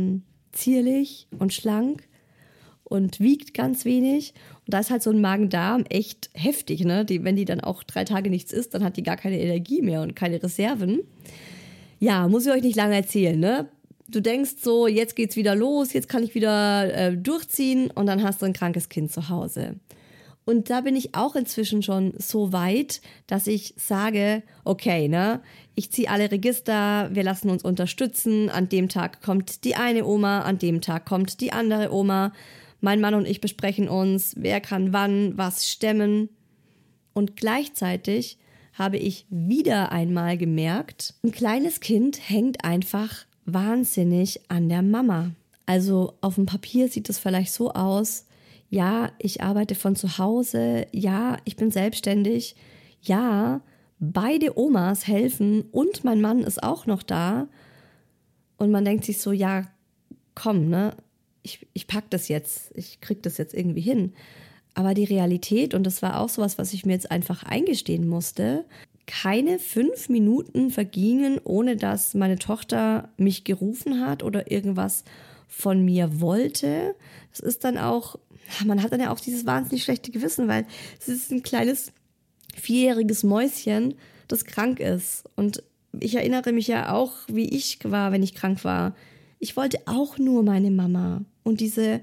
zierlich und schlank und wiegt ganz wenig. Und da ist halt so ein Magen-Darm echt heftig, ne? Die, wenn die dann auch drei Tage nichts isst, dann hat die gar keine Energie mehr und keine Reserven. Ja, muss ich euch nicht lange erzählen, ne? Du denkst so, jetzt geht's wieder los, jetzt kann ich wieder äh, durchziehen und dann hast du ein krankes Kind zu Hause. Und da bin ich auch inzwischen schon so weit, dass ich sage, okay, ne, ich ziehe alle Register, wir lassen uns unterstützen, an dem Tag kommt die eine Oma, an dem Tag kommt die andere Oma. Mein Mann und ich besprechen uns, wer kann wann was stemmen. Und gleichzeitig habe ich wieder einmal gemerkt, ein kleines Kind hängt einfach wahnsinnig an der Mama. Also auf dem Papier sieht es vielleicht so aus, ja, ich arbeite von zu Hause, ja, ich bin selbstständig, ja, beide Omas helfen und mein Mann ist auch noch da. Und man denkt sich so, ja, komm, ne, ich, ich pack das jetzt, ich krieg das jetzt irgendwie hin. Aber die Realität, und das war auch sowas, was ich mir jetzt einfach eingestehen musste, keine fünf Minuten vergingen, ohne dass meine Tochter mich gerufen hat oder irgendwas von mir wollte. Das ist dann auch, man hat dann ja auch dieses wahnsinnig schlechte Gewissen, weil es ist ein kleines vierjähriges Mäuschen, das krank ist. Und ich erinnere mich ja auch, wie ich war, wenn ich krank war. Ich wollte auch nur meine Mama und diese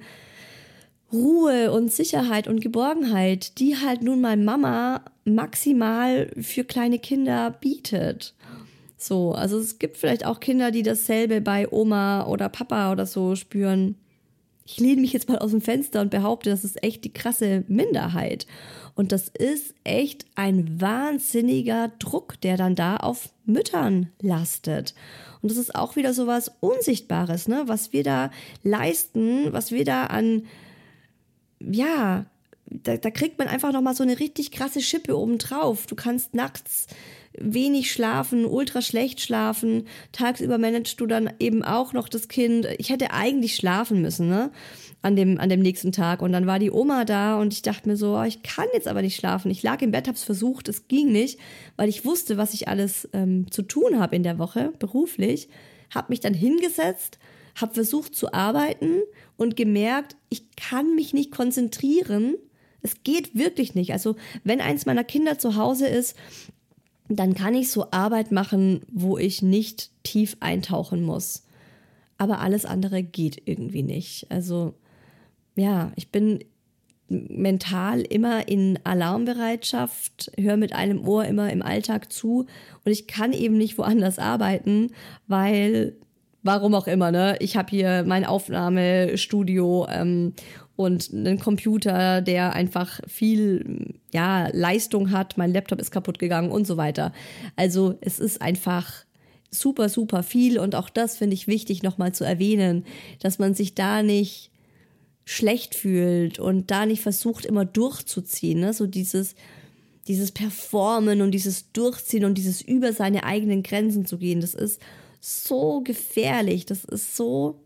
Ruhe und Sicherheit und Geborgenheit, die halt nun mal Mama maximal für kleine Kinder bietet. So, also es gibt vielleicht auch Kinder, die dasselbe bei Oma oder Papa oder so spüren. Ich lehne mich jetzt mal aus dem Fenster und behaupte, das ist echt die krasse Minderheit. Und das ist echt ein wahnsinniger Druck, der dann da auf Müttern lastet. Und das ist auch wieder so was Unsichtbares, ne? Was wir da leisten, was wir da an, ja, da, da kriegt man einfach nochmal so eine richtig krasse Schippe obendrauf. Du kannst nachts wenig schlafen, ultra schlecht schlafen. Tagsüber managst du dann eben auch noch das Kind. Ich hätte eigentlich schlafen müssen, ne? An dem, an dem nächsten Tag. Und dann war die Oma da und ich dachte mir so, oh, ich kann jetzt aber nicht schlafen. Ich lag im Bett, hab's versucht, es ging nicht, weil ich wusste, was ich alles ähm, zu tun habe in der Woche, beruflich. Hab mich dann hingesetzt, hab versucht zu arbeiten und gemerkt, ich kann mich nicht konzentrieren. Es geht wirklich nicht. Also wenn eins meiner Kinder zu Hause ist, dann kann ich so Arbeit machen, wo ich nicht tief eintauchen muss. Aber alles andere geht irgendwie nicht. Also ja, ich bin mental immer in Alarmbereitschaft, höre mit einem Ohr immer im Alltag zu und ich kann eben nicht woanders arbeiten, weil, warum auch immer, ne? Ich habe hier mein Aufnahmestudio ähm, und einen Computer, der einfach viel, ja, Leistung hat. Mein Laptop ist kaputt gegangen und so weiter. Also es ist einfach super, super viel und auch das finde ich wichtig nochmal zu erwähnen, dass man sich da nicht schlecht fühlt und da nicht versucht, immer durchzuziehen, ne? So dieses, dieses Performen und dieses Durchziehen und dieses über seine eigenen Grenzen zu gehen, das ist so gefährlich, das ist so,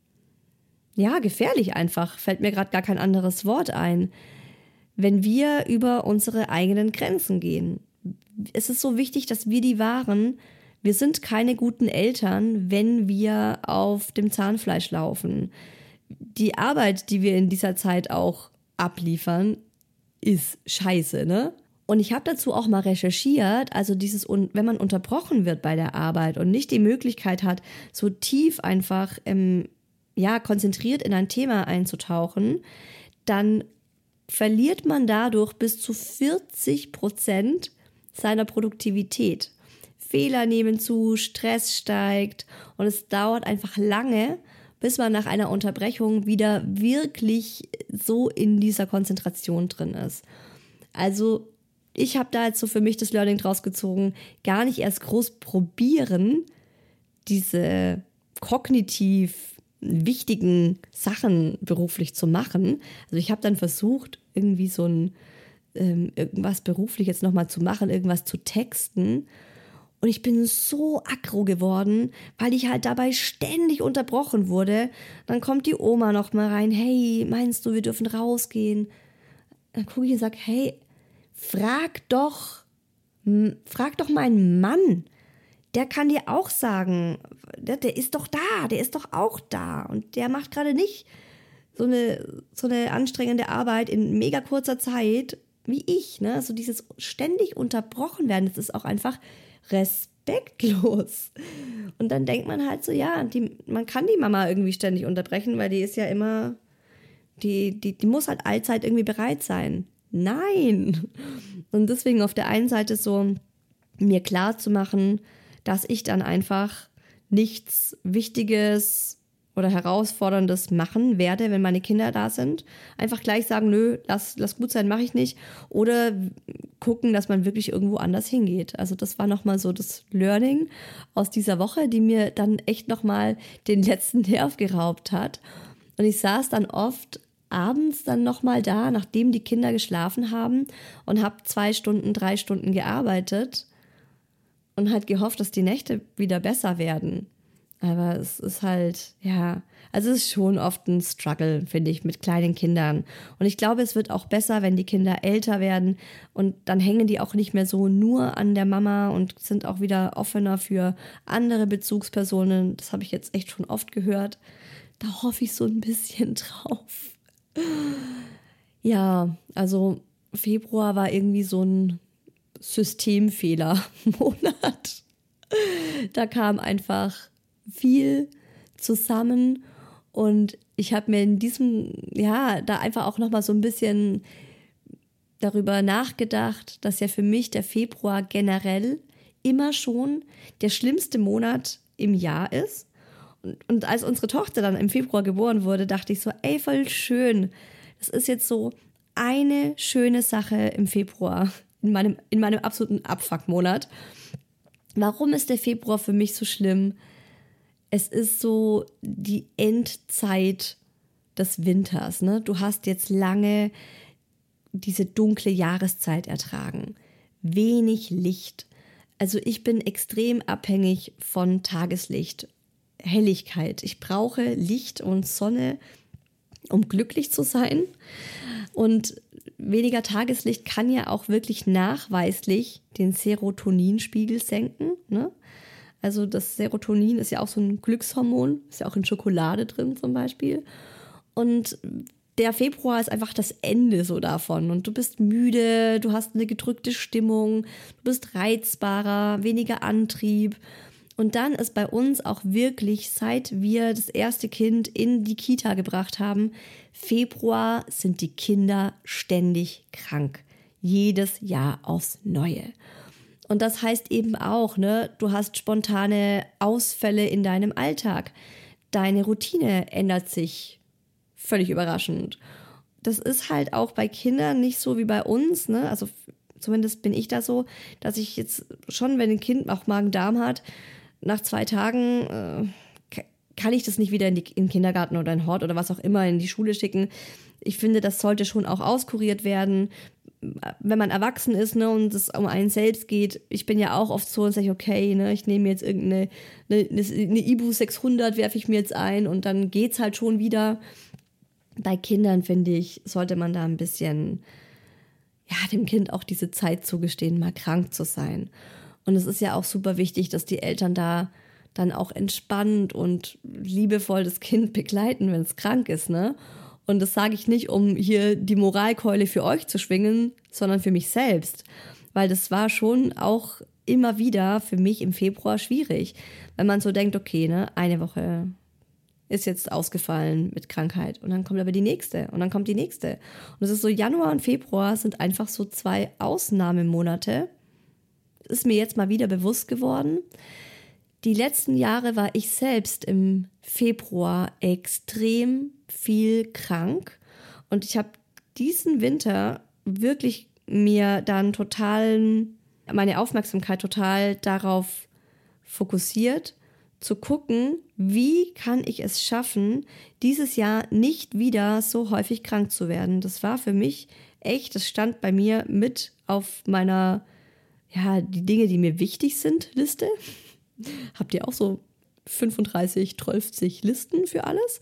ja, gefährlich einfach, fällt mir gerade gar kein anderes Wort ein, wenn wir über unsere eigenen Grenzen gehen. Es ist so wichtig, dass wir die wahren. Wir sind keine guten Eltern, wenn wir auf dem Zahnfleisch laufen. Die Arbeit, die wir in dieser Zeit auch abliefern, ist scheiße, ne? Und ich habe dazu auch mal recherchiert, also dieses, wenn man unterbrochen wird bei der Arbeit und nicht die Möglichkeit hat, so tief einfach, ähm, ja, konzentriert in ein Thema einzutauchen, dann verliert man dadurch bis zu vierzig Prozent seiner Produktivität. Fehler nehmen zu, Stress steigt und es dauert einfach lange, bis man nach einer Unterbrechung wieder wirklich so in dieser Konzentration drin ist. Also ich habe da jetzt so für mich das Learning draus gezogen, gar nicht erst groß probieren, diese kognitiv wichtigen Sachen beruflich zu machen. Also ich habe dann versucht, irgendwie so ein ähm, irgendwas beruflich jetzt nochmal zu machen, irgendwas zu texten. Und ich bin so aggro geworden, weil ich halt dabei ständig unterbrochen wurde. Dann kommt die Oma noch mal rein. Hey, meinst du, wir dürfen rausgehen? Dann gucke ich und sage, hey, frag doch, frag doch meinen Mann. Der kann dir auch sagen, der, der ist doch da, der ist doch auch da. Und der macht gerade nicht so eine, so eine anstrengende Arbeit in mega kurzer Zeit wie ich. Ne? So dieses ständig unterbrochen werden, das ist auch einfach respektlos. Und dann denkt man halt so, ja, die, man kann die Mama irgendwie ständig unterbrechen, weil die ist ja immer, die, die, die muss halt allzeit irgendwie bereit sein. Nein! Und deswegen auf der einen Seite so mir klar zu machen, dass ich dann einfach nichts Wichtiges oder Herausforderndes machen werde, wenn meine Kinder da sind. Einfach gleich sagen, nö, lass, lass gut sein, mache ich nicht. Oder gucken, dass man wirklich irgendwo anders hingeht. Also das war nochmal so das Learning aus dieser Woche, die mir dann echt nochmal den letzten Nerv geraubt hat. Und ich saß dann oft abends dann nochmal da, nachdem die Kinder geschlafen haben und habe zwei Stunden, drei Stunden gearbeitet und halt gehofft, dass die Nächte wieder besser werden. Aber es ist halt, ja, also es ist schon oft ein Struggle, finde ich, mit kleinen Kindern. Und ich glaube, es wird auch besser, wenn die Kinder älter werden und dann hängen die auch nicht mehr so nur an der Mama und sind auch wieder offener für andere Bezugspersonen. Das habe ich jetzt echt schon oft gehört. Da hoffe ich so ein bisschen drauf. Ja, also Februar war irgendwie so ein Systemfehler-Monat. Da kam einfach viel zusammen und ich habe mir in diesem, ja, da einfach auch nochmal so ein bisschen darüber nachgedacht, dass ja für mich der Februar generell immer schon der schlimmste Monat im Jahr ist. Und, und als unsere Tochter dann im Februar geboren wurde, dachte ich so, ey, voll schön. Das ist jetzt so eine schöne Sache im Februar, in meinem, in meinem absoluten Abfuck-Monat. Warum ist der Februar für mich so schlimm? Es ist so die Endzeit des Winters. Ne? Du hast jetzt lange diese dunkle Jahreszeit ertragen. Wenig Licht. Also ich bin extrem abhängig von Tageslicht. Helligkeit. Ich brauche Licht und Sonne, um glücklich zu sein. Und weniger Tageslicht kann ja auch wirklich nachweislich den Serotoninspiegel senken. Ne? Also das Serotonin ist ja auch so ein Glückshormon, ist ja auch in Schokolade drin zum Beispiel. Und der Februar ist einfach das Ende so davon. Und du bist müde, du hast eine gedrückte Stimmung, du bist reizbarer, weniger Antrieb. Und dann ist bei uns auch wirklich, seit wir das erste Kind in die Kita gebracht haben, Februar sind die Kinder ständig krank. Jedes Jahr aufs Neue. Und das heißt eben auch, ne, du hast spontane Ausfälle in deinem Alltag. Deine Routine ändert sich völlig überraschend. Das ist halt auch bei Kindern nicht so wie bei uns, ne? Also zumindest bin ich da so, dass ich jetzt schon, wenn ein Kind auch Magen-Darm hat, nach zwei Tagen äh, kann ich das nicht wieder in, die, in den Kindergarten oder in den Hort oder was auch immer in die Schule schicken. Ich finde, das sollte schon auch auskuriert werden, wenn man erwachsen ist, ne, und es um einen selbst geht. Ich bin ja auch oft so und sage, okay, ne, ich nehme jetzt irgendeine eine, eine Ibu sechshundert, werfe ich mir jetzt ein und dann geht's halt schon wieder. Bei Kindern, finde ich, sollte man da ein bisschen, ja, dem Kind auch diese Zeit zugestehen, mal krank zu sein. Und es ist ja auch super wichtig, dass die Eltern da dann auch entspannt und liebevoll das Kind begleiten, wenn es krank ist, ne? Und das sage ich nicht, um hier die Moralkeule für euch zu schwingen, sondern für mich selbst. Weil das war schon auch immer wieder für mich im Februar schwierig. Wenn man so denkt, okay, ne, eine Woche ist jetzt ausgefallen mit Krankheit und dann kommt aber die nächste und dann kommt die nächste. Und es ist so, Januar und Februar sind einfach so zwei Ausnahmemonate. Das ist mir jetzt mal wieder bewusst geworden. Die letzten Jahre war ich selbst im Februar extrem viel krank und ich habe diesen Winter wirklich mir dann total, meine Aufmerksamkeit total darauf fokussiert, zu gucken, wie kann ich es schaffen, dieses Jahr nicht wieder so häufig krank zu werden. Das war für mich echt, das stand bei mir mit auf meiner, ja, die Dinge, die mir wichtig sind, Liste. Habt ihr auch so fünfunddreißig, zwölf Listen für alles?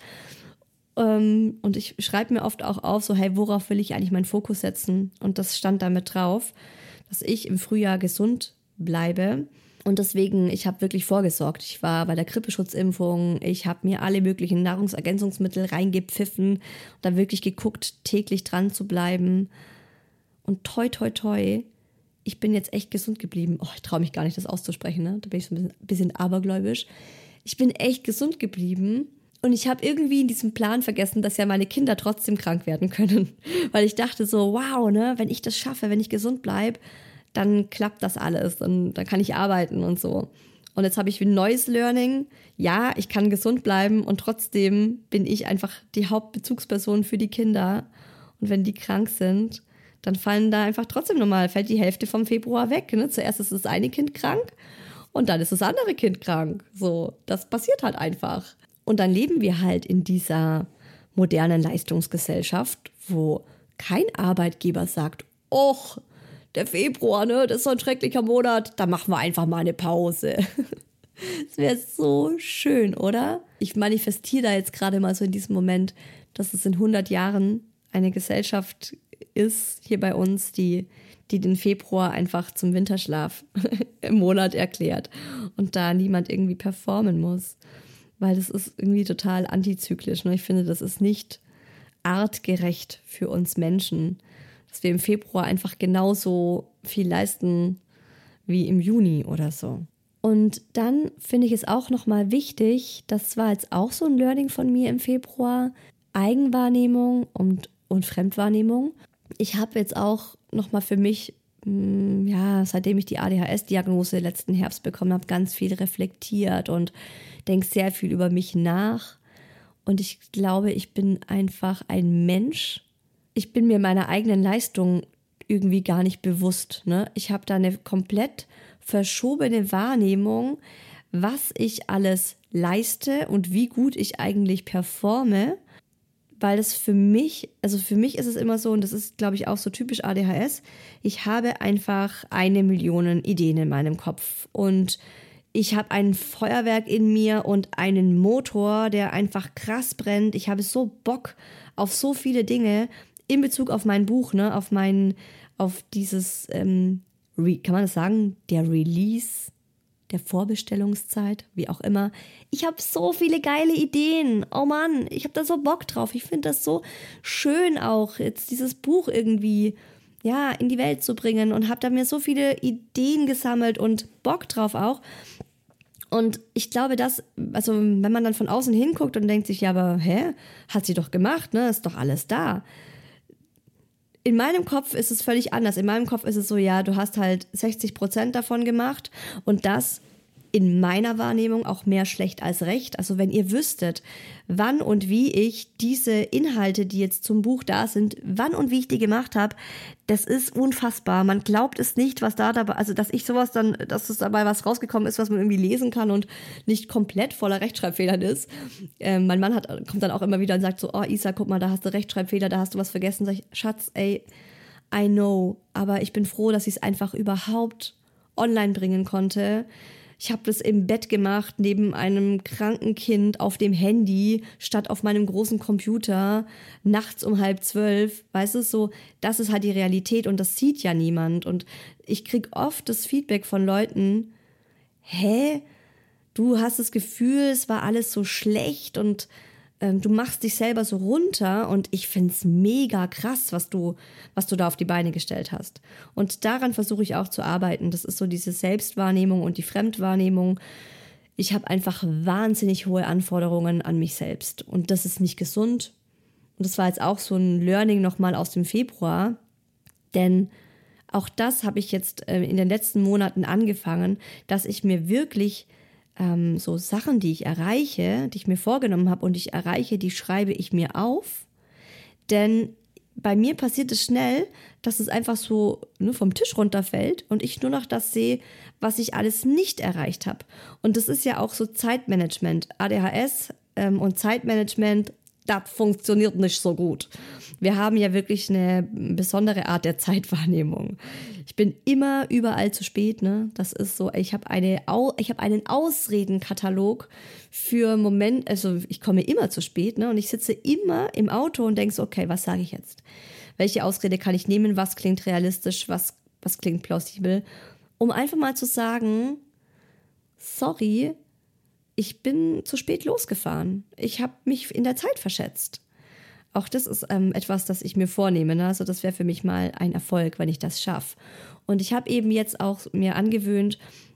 Ähm, und ich schreibe mir oft auch auf, so, hey, worauf will ich eigentlich meinen Fokus setzen? Und das stand damit drauf, dass ich im Frühjahr gesund bleibe. Und deswegen, ich habe wirklich vorgesorgt. Ich war bei der Grippeschutzimpfung, ich habe mir alle möglichen Nahrungsergänzungsmittel reingepfiffen und da wirklich geguckt, täglich dran zu bleiben. Und toi, toi, toi, ich bin jetzt echt gesund geblieben. Oh, ich traue mich gar nicht, das auszusprechen, ne? Da bin ich so ein bisschen, bisschen abergläubisch. Ich bin echt gesund geblieben und ich habe irgendwie in diesem Plan vergessen, dass ja meine Kinder trotzdem krank werden können. Weil ich dachte so, wow, ne, wenn ich das schaffe, wenn ich gesund bleibe, dann klappt das alles und dann kann ich arbeiten und so. Und jetzt habe ich ein neues Learning. Ja, ich kann gesund bleiben und trotzdem bin ich einfach die Hauptbezugsperson für die Kinder. Und wenn die krank sind, dann fallen da einfach trotzdem nochmal, fällt die Hälfte vom Februar weg. Ne? Zuerst ist das eine Kind krank und dann ist das andere Kind krank. So, das passiert halt einfach. Und dann leben wir halt in dieser modernen Leistungsgesellschaft, wo kein Arbeitgeber sagt, och, der Februar, ne, das ist so ein schrecklicher Monat, da machen wir einfach mal eine Pause. Das wäre so schön, oder? Ich manifestiere da jetzt gerade mal so in diesem Moment, dass es in hundert Jahren eine Gesellschaft ist, hier bei uns, die, die den Februar einfach zum Winterschlaf im Monat erklärt und da niemand irgendwie performen muss. Weil das ist irgendwie total antizyklisch. Ne? Ich finde, das ist nicht artgerecht für uns Menschen, dass wir im Februar einfach genauso viel leisten wie im Juni oder so. Und dann finde ich es auch nochmal wichtig, das war jetzt auch so ein Learning von mir im Februar, Eigenwahrnehmung und, und Fremdwahrnehmung. Ich habe jetzt auch nochmal für mich, ja, seitdem ich die A D H S-Diagnose letzten Herbst bekommen habe, ganz viel reflektiert und denke sehr viel über mich nach. Und ich glaube, ich bin einfach ein Mensch. Ich bin mir meiner eigenen Leistung irgendwie gar nicht bewusst. Ne? Ich habe da eine komplett verschobene Wahrnehmung, was ich alles leiste und wie gut ich eigentlich performe, weil das für mich, also für mich ist es immer so, und das ist, glaube ich, auch so typisch A D H S, ich habe einfach eine Million Ideen in meinem Kopf und ich habe ein Feuerwerk in mir und einen Motor, der einfach krass brennt. Ich habe so Bock auf so viele Dinge in Bezug auf mein Buch, ne, auf mein, auf dieses, ähm, Re- kann man das sagen, der Release, der Vorbestellungszeit, wie auch immer. Ich habe so viele geile Ideen. Oh Mann, ich habe da so Bock drauf. Ich finde das so schön auch, jetzt dieses Buch irgendwie, ja, in die Welt zu bringen und habe da mir so viele Ideen gesammelt und Bock drauf auch. Und ich glaube, dass, also wenn man dann von außen hinguckt und denkt sich, ja, aber hä, hat sie doch gemacht, ne, ist doch alles da. In meinem Kopf ist es völlig anders. In meinem Kopf ist es so, ja, du hast halt sechzig Prozent davon gemacht und das in meiner Wahrnehmung auch mehr schlecht als recht. Also wenn ihr wüsstet, wann und wie ich diese Inhalte, die jetzt zum Buch da sind, wann und wie ich die gemacht habe, das ist unfassbar. Man glaubt es nicht, was da dabei, also dass ich sowas dann, dass es dabei was rausgekommen ist, was man irgendwie lesen kann und nicht komplett voller Rechtschreibfehlern ist. Ähm, mein Mann hat, kommt dann auch immer wieder und sagt so, oh Isa, guck mal, da hast du Rechtschreibfehler, da hast du was vergessen. Sag ich, Schatz, ey, I know, aber ich bin froh, dass ich es einfach überhaupt online bringen konnte. Ich habe das im Bett gemacht, neben einem kranken Kind auf dem Handy, statt auf meinem großen Computer, nachts um halb zwölf. Weißt du, so, das ist halt die Realität und das sieht ja niemand. Und ich krieg oft das Feedback von Leuten, hä, du hast das Gefühl, es war alles so schlecht und ähm, du machst dich selber so runter und ich find's mega krass, was du, was du da auf die Beine gestellt hast. Und daran versuche ich auch zu arbeiten. Das ist so diese Selbstwahrnehmung und die Fremdwahrnehmung. Ich habe einfach wahnsinnig hohe Anforderungen an mich selbst und das ist nicht gesund. Und das war jetzt auch so ein Learning nochmal aus dem Februar, denn auch das habe ich jetzt äh, in den letzten Monaten angefangen, dass ich mir wirklich ähm, so Sachen, die ich erreiche, die ich mir vorgenommen habe und ich erreiche, die schreibe ich mir auf. Denn bei mir passiert es schnell, dass es einfach so nur vom Tisch runterfällt und ich nur noch das sehe, was ich alles nicht erreicht habe. Und das ist ja auch so Zeitmanagement. A D H S ähm, und Zeitmanagement, das funktioniert nicht so gut. Wir haben ja wirklich eine besondere Art der Zeitwahrnehmung. Ich bin immer überall zu spät, ne? Das ist so, ich habe eine, ich habe einen Ausredenkatalog für Moment, also ich komme immer zu spät, ne? Und ich sitze immer im Auto und denke so, okay, was sage ich jetzt? Welche Ausrede kann ich nehmen? Was klingt realistisch? Was, was klingt plausibel? Um einfach mal zu sagen, sorry, ich bin zu spät losgefahren. Ich habe mich in der Zeit verschätzt. Auch das ist ähm, etwas, das ich mir vornehme. Ne? Also das wäre für mich mal ein Erfolg, wenn ich das schaffe. Und ich habe eben jetzt auch mir angewöhnt,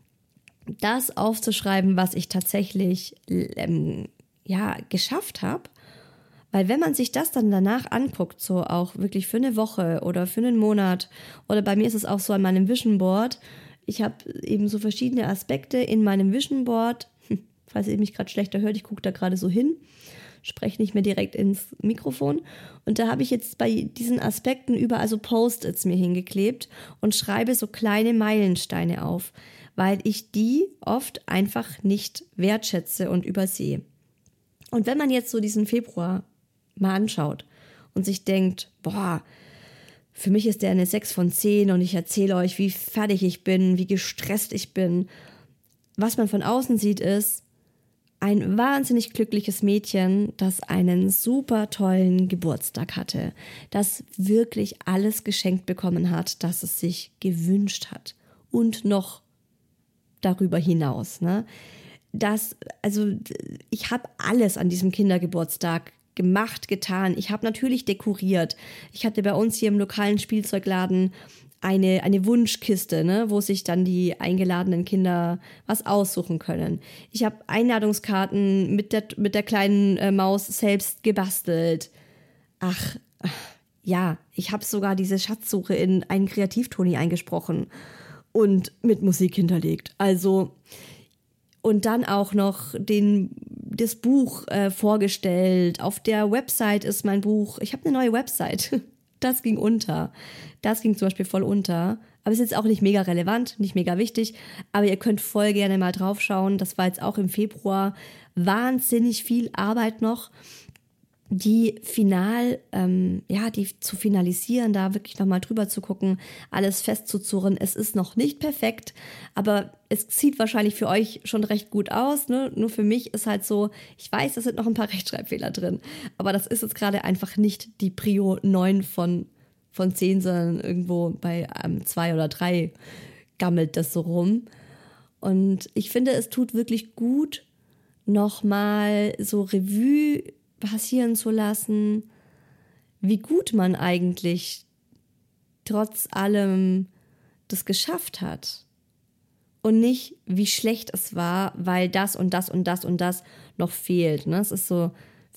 das aufzuschreiben, was ich tatsächlich ähm, ja, geschafft habe. Weil wenn man sich das dann danach anguckt, so auch wirklich für eine Woche oder für einen Monat, oder bei mir ist es auch so an meinem Vision Board, ich habe eben so verschiedene Aspekte in meinem Vision Board, hm, falls ihr mich gerade schlechter hört, ich gucke da gerade so hin, spreche nicht mehr direkt ins Mikrofon. Und da habe ich jetzt bei diesen Aspekten überall so Post-its mir hingeklebt und schreibe so kleine Meilensteine auf, weil ich die oft einfach nicht wertschätze und übersehe. Und wenn man jetzt so diesen Februar mal anschaut und sich denkt, boah, für mich ist der eine sechs von zehn und ich erzähle euch, wie fertig ich bin, wie gestresst ich bin. Was man von außen sieht, ist ein wahnsinnig glückliches Mädchen, das einen super tollen Geburtstag hatte, das wirklich alles geschenkt bekommen hat, das es sich gewünscht hat und noch darüber hinaus. Ne? Das, also ich habe alles an diesem Kindergeburtstag gemacht, getan. Ich habe natürlich dekoriert. Ich hatte bei uns hier im lokalen Spielzeugladen eine, eine Wunschkiste, ne, wo sich dann die eingeladenen Kinder was aussuchen können. Ich habe Einladungskarten mit der, mit der kleinen äh, Maus selbst gebastelt. Ach, ja, ich habe sogar diese Schatzsuche in einen Kreativtoni eingesprochen und mit Musik hinterlegt. Also, und dann auch noch den, das Buch äh, vorgestellt. Auf der Website ist mein Buch. Ich habe eine neue Website. Das ging unter. Das ging zum Beispiel voll unter. Aber ist jetzt auch nicht mega relevant, nicht mega wichtig. Aber ihr könnt voll gerne mal drauf schauen. Das war jetzt auch im Februar wahnsinnig viel Arbeit noch, die final, ähm, ja, die zu finalisieren, da wirklich nochmal drüber zu gucken, alles festzuzurren. Es ist noch nicht perfekt, aber es sieht wahrscheinlich für euch schon recht gut aus, ne? Nur für mich ist halt so, ich weiß, es sind noch ein paar Rechtschreibfehler drin, aber das ist jetzt gerade einfach nicht die Prio neun von, von zehn, sondern irgendwo bei ähm, zwei oder drei gammelt das so rum. Und ich finde, es tut wirklich gut, nochmal so Revue passieren zu lassen, wie gut man eigentlich trotz allem das geschafft hat. Und nicht, wie schlecht es war, weil das und das und das und das noch fehlt. Ne? Es ist so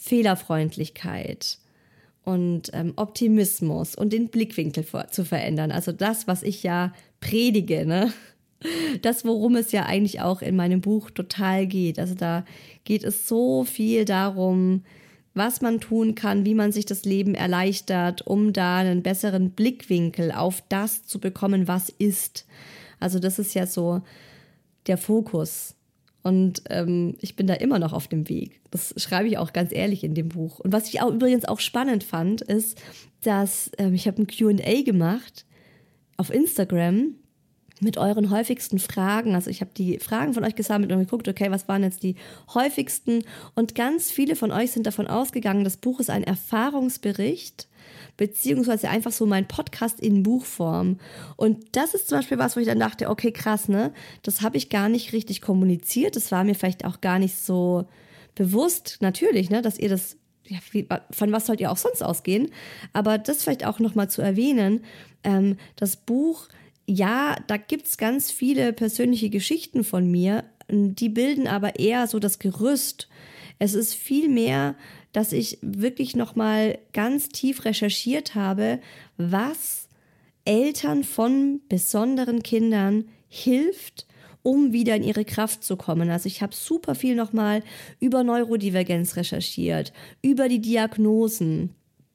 Fehlerfreundlichkeit und ähm, Optimismus und den Blickwinkel vor, zu verändern. Also das, was ich ja predige, ne? Das, worum es ja eigentlich auch in meinem Buch total geht. Also da geht es so viel darum, was man tun kann, wie man sich das Leben erleichtert, um da einen besseren Blickwinkel auf das zu bekommen, was ist. Also das ist ja so der Fokus. Und ähm, ich bin da immer noch auf dem Weg. Das schreibe ich auch ganz ehrlich in dem Buch. Und was ich auch übrigens auch spannend fand, ist, dass ähm, ich habe ein Q and A gemacht auf Instagram mit euren häufigsten Fragen. Also ich habe die Fragen von euch gesammelt und geguckt, okay, was waren jetzt die häufigsten? Und ganz viele von euch sind davon ausgegangen, das Buch ist ein Erfahrungsbericht, beziehungsweise einfach so mein Podcast in Buchform. Und das ist zum Beispiel was, wo ich dann dachte, okay, krass, ne? Das habe ich gar nicht richtig kommuniziert. Das war mir vielleicht auch gar nicht so bewusst. Natürlich, ne, dass ihr das, ja, wie, von was sollt ihr auch sonst ausgehen? Aber das vielleicht auch nochmal zu erwähnen, ähm, das Buch, ja, da gibt's ganz viele persönliche Geschichten von mir, die bilden aber eher so das Gerüst. Es ist viel mehr, dass ich wirklich nochmal ganz tief recherchiert habe, was Eltern von besonderen Kindern hilft, um wieder in ihre Kraft zu kommen. Also ich habe super viel nochmal über Neurodivergenz recherchiert, über die Diagnosen,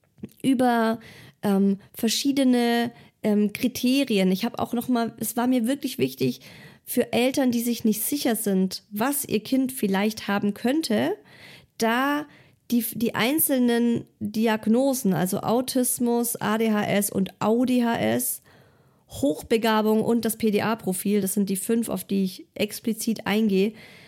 über ähm, verschiedene ähm, Kriterien. Ich habe auch nochmal, es war mir wirklich wichtig, für Eltern, die sich nicht sicher sind, was ihr Kind vielleicht haben könnte, da die, die einzelnen Diagnosen, also Autismus, A D H S und A U D H S, Hochbegabung und das P D A-Profil, das sind die fünf, auf die ich explizit eingehe,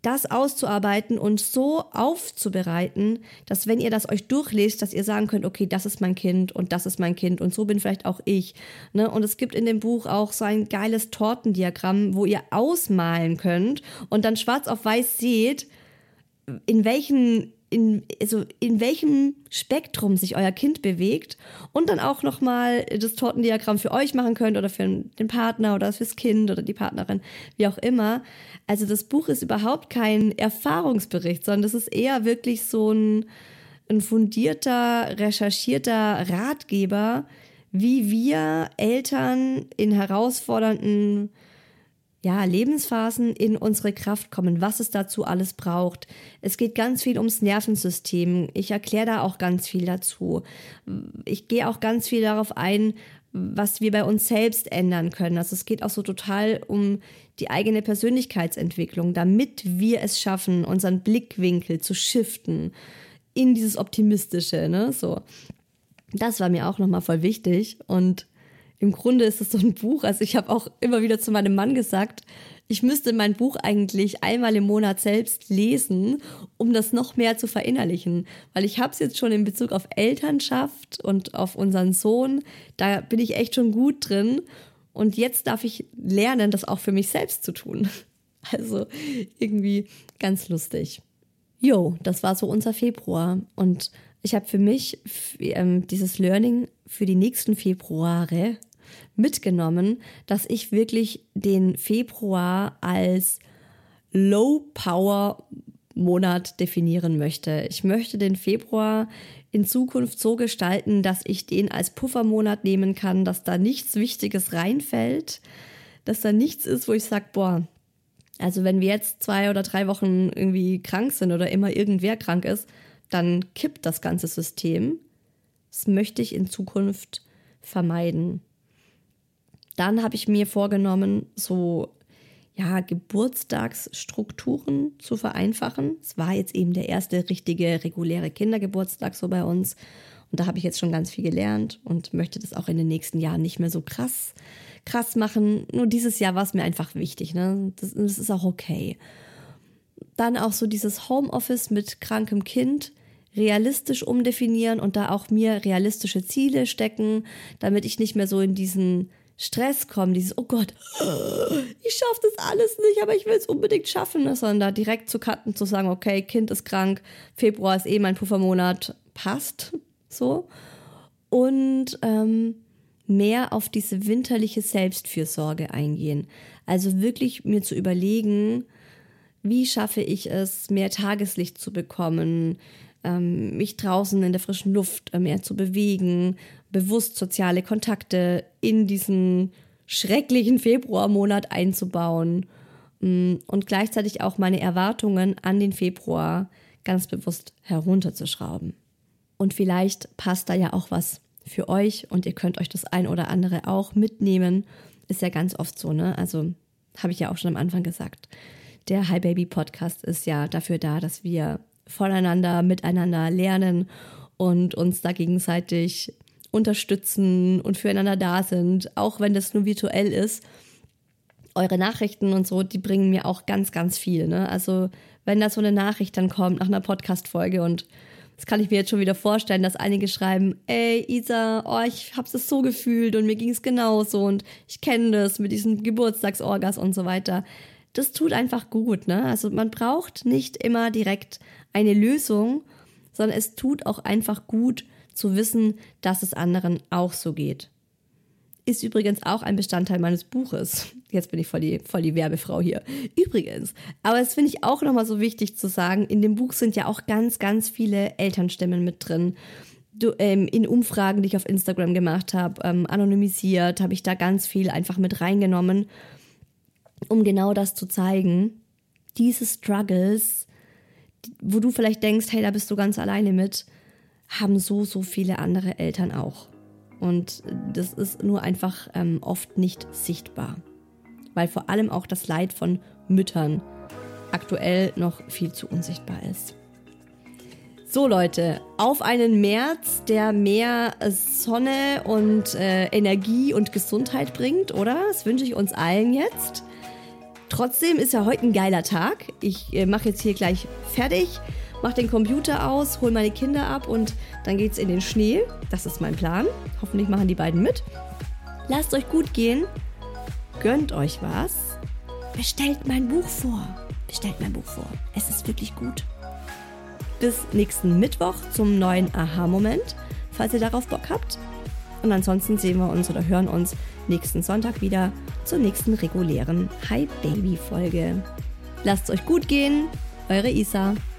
das auszuarbeiten und so aufzubereiten, dass wenn ihr das euch durchlest, dass ihr sagen könnt, okay, das ist mein Kind und das ist mein Kind und so bin vielleicht auch ich. Ne? Und es gibt in dem Buch auch so ein geiles Tortendiagramm, wo ihr ausmalen könnt und dann schwarz auf weiß seht, in welchen In, also in welchem Spektrum sich euer Kind bewegt und dann auch nochmal das Tortendiagramm für euch machen könnt oder für den Partner oder fürs Kind oder die Partnerin, wie auch immer. Also das Buch ist überhaupt kein Erfahrungsbericht, sondern das ist eher wirklich so ein, ein fundierter, recherchierter Ratgeber, wie wir Eltern in herausfordernden ja, Lebensphasen in unsere Kraft kommen, was es dazu alles braucht. Es geht ganz viel ums Nervensystem. Ich erkläre da auch ganz viel dazu. Ich gehe auch ganz viel darauf ein, was wir bei uns selbst ändern können. Also es geht auch so total um die eigene Persönlichkeitsentwicklung, damit wir es schaffen, unseren Blickwinkel zu shiften in dieses Optimistische, ne, so. Das war mir auch nochmal voll wichtig und im Grunde ist es so ein Buch, also ich habe auch immer wieder zu meinem Mann gesagt, ich müsste mein Buch eigentlich einmal im Monat selbst lesen, um das noch mehr zu verinnerlichen. Weil ich habe es jetzt schon in Bezug auf Elternschaft und auf unseren Sohn, da bin ich echt schon gut drin. Und jetzt darf ich lernen, das auch für mich selbst zu tun. Also irgendwie ganz lustig. Jo, das war so unser Februar und ich habe für mich ähm, dieses Learning für die nächsten Februare mitgenommen, dass ich wirklich den Februar als Low-Power-Monat definieren möchte. Ich möchte den Februar in Zukunft so gestalten, dass ich den als Puffermonat nehmen kann, dass da nichts Wichtiges reinfällt, dass da nichts ist, wo ich sage, boah, also wenn wir jetzt zwei oder drei Wochen irgendwie krank sind oder immer irgendwer krank ist, dann kippt das ganze System. Das möchte ich in Zukunft vermeiden. Dann habe ich mir vorgenommen, so ja, Geburtstagsstrukturen zu vereinfachen. Es war jetzt eben der erste richtige, reguläre Kindergeburtstag so bei uns. Und da habe ich jetzt schon ganz viel gelernt und möchte das auch in den nächsten Jahren nicht mehr so krass, krass machen. Nur dieses Jahr war es mir einfach wichtig, ne? Das, das ist auch okay. Dann auch so dieses Homeoffice mit krankem Kind realistisch umdefinieren und da auch mir realistische Ziele stecken, damit ich nicht mehr so in diesen Stress komme, dieses, oh Gott, ich schaffe das alles nicht, aber ich will es unbedingt schaffen, sondern da direkt zu cutten, zu sagen, okay, Kind ist krank, Februar ist eh mein Puffermonat, passt so. Und ähm, mehr auf diese winterliche Selbstfürsorge eingehen. Also wirklich mir zu überlegen, wie schaffe ich es, mehr Tageslicht zu bekommen, ähm, mich draußen in der frischen Luft mehr zu bewegen, bewusst soziale Kontakte in diesen schrecklichen Februarmonat einzubauen und gleichzeitig auch meine Erwartungen an den Februar ganz bewusst herunterzuschrauben. Und vielleicht passt da ja auch was für euch und ihr könnt euch das ein oder andere auch mitnehmen. Ist ja ganz oft so, ne? Also habe ich ja auch schon am Anfang gesagt. Der Hi Baby Podcast ist ja dafür da, dass wir voneinander, miteinander lernen und uns da gegenseitig unterstützen und füreinander da sind, auch wenn das nur virtuell ist. Eure Nachrichten und so, die bringen mir auch ganz, ganz viel, ne? Also wenn da so eine Nachricht dann kommt nach einer Podcast-Folge und das kann ich mir jetzt schon wieder vorstellen, dass einige schreiben, ey Isa, oh, ich hab's das so gefühlt und mir ging's genauso und ich kenne das mit diesen Geburtstagsorgas und so weiter. Das tut einfach gut, ne? Also man braucht nicht immer direkt eine Lösung, sondern es tut auch einfach gut zu wissen, dass es anderen auch so geht. Ist übrigens auch ein Bestandteil meines Buches. Jetzt bin ich voll die, voll die Werbefrau hier. Übrigens, aber das finde ich auch nochmal so wichtig zu sagen, in dem Buch sind ja auch ganz, ganz viele Elternstimmen mit drin. Du, ähm, in Umfragen, die ich auf Instagram gemacht habe, ähm, anonymisiert, habe ich da ganz viel einfach mit reingenommen, um genau das zu zeigen. Diese Struggles, wo du vielleicht denkst, hey, da bist du ganz alleine mit, haben so, so viele andere Eltern auch. Und das ist nur einfach ähm, oft nicht sichtbar. Weil vor allem auch das Leid von Müttern aktuell noch viel zu unsichtbar ist. So Leute, auf einen März, der mehr Sonne und äh, Energie und Gesundheit bringt, oder? Das wünsche ich uns allen jetzt. Trotzdem ist ja heute ein geiler Tag. Ich äh, mache jetzt hier gleich fertig, mache den Computer aus, hole meine Kinder ab und dann geht's in den Schnee. Das ist mein Plan. Hoffentlich machen die beiden mit. Lasst euch gut gehen. Gönnt euch was. Bestellt mein Buch vor. Bestellt mein Buch vor. Es ist wirklich gut. Bis nächsten Mittwoch zum neuen Aha-Moment, falls ihr darauf Bock habt. Und ansonsten sehen wir uns oder hören uns nächsten Sonntag wieder zur nächsten regulären Hi Baby Folge. Lasst es euch gut gehen. Eure Isa.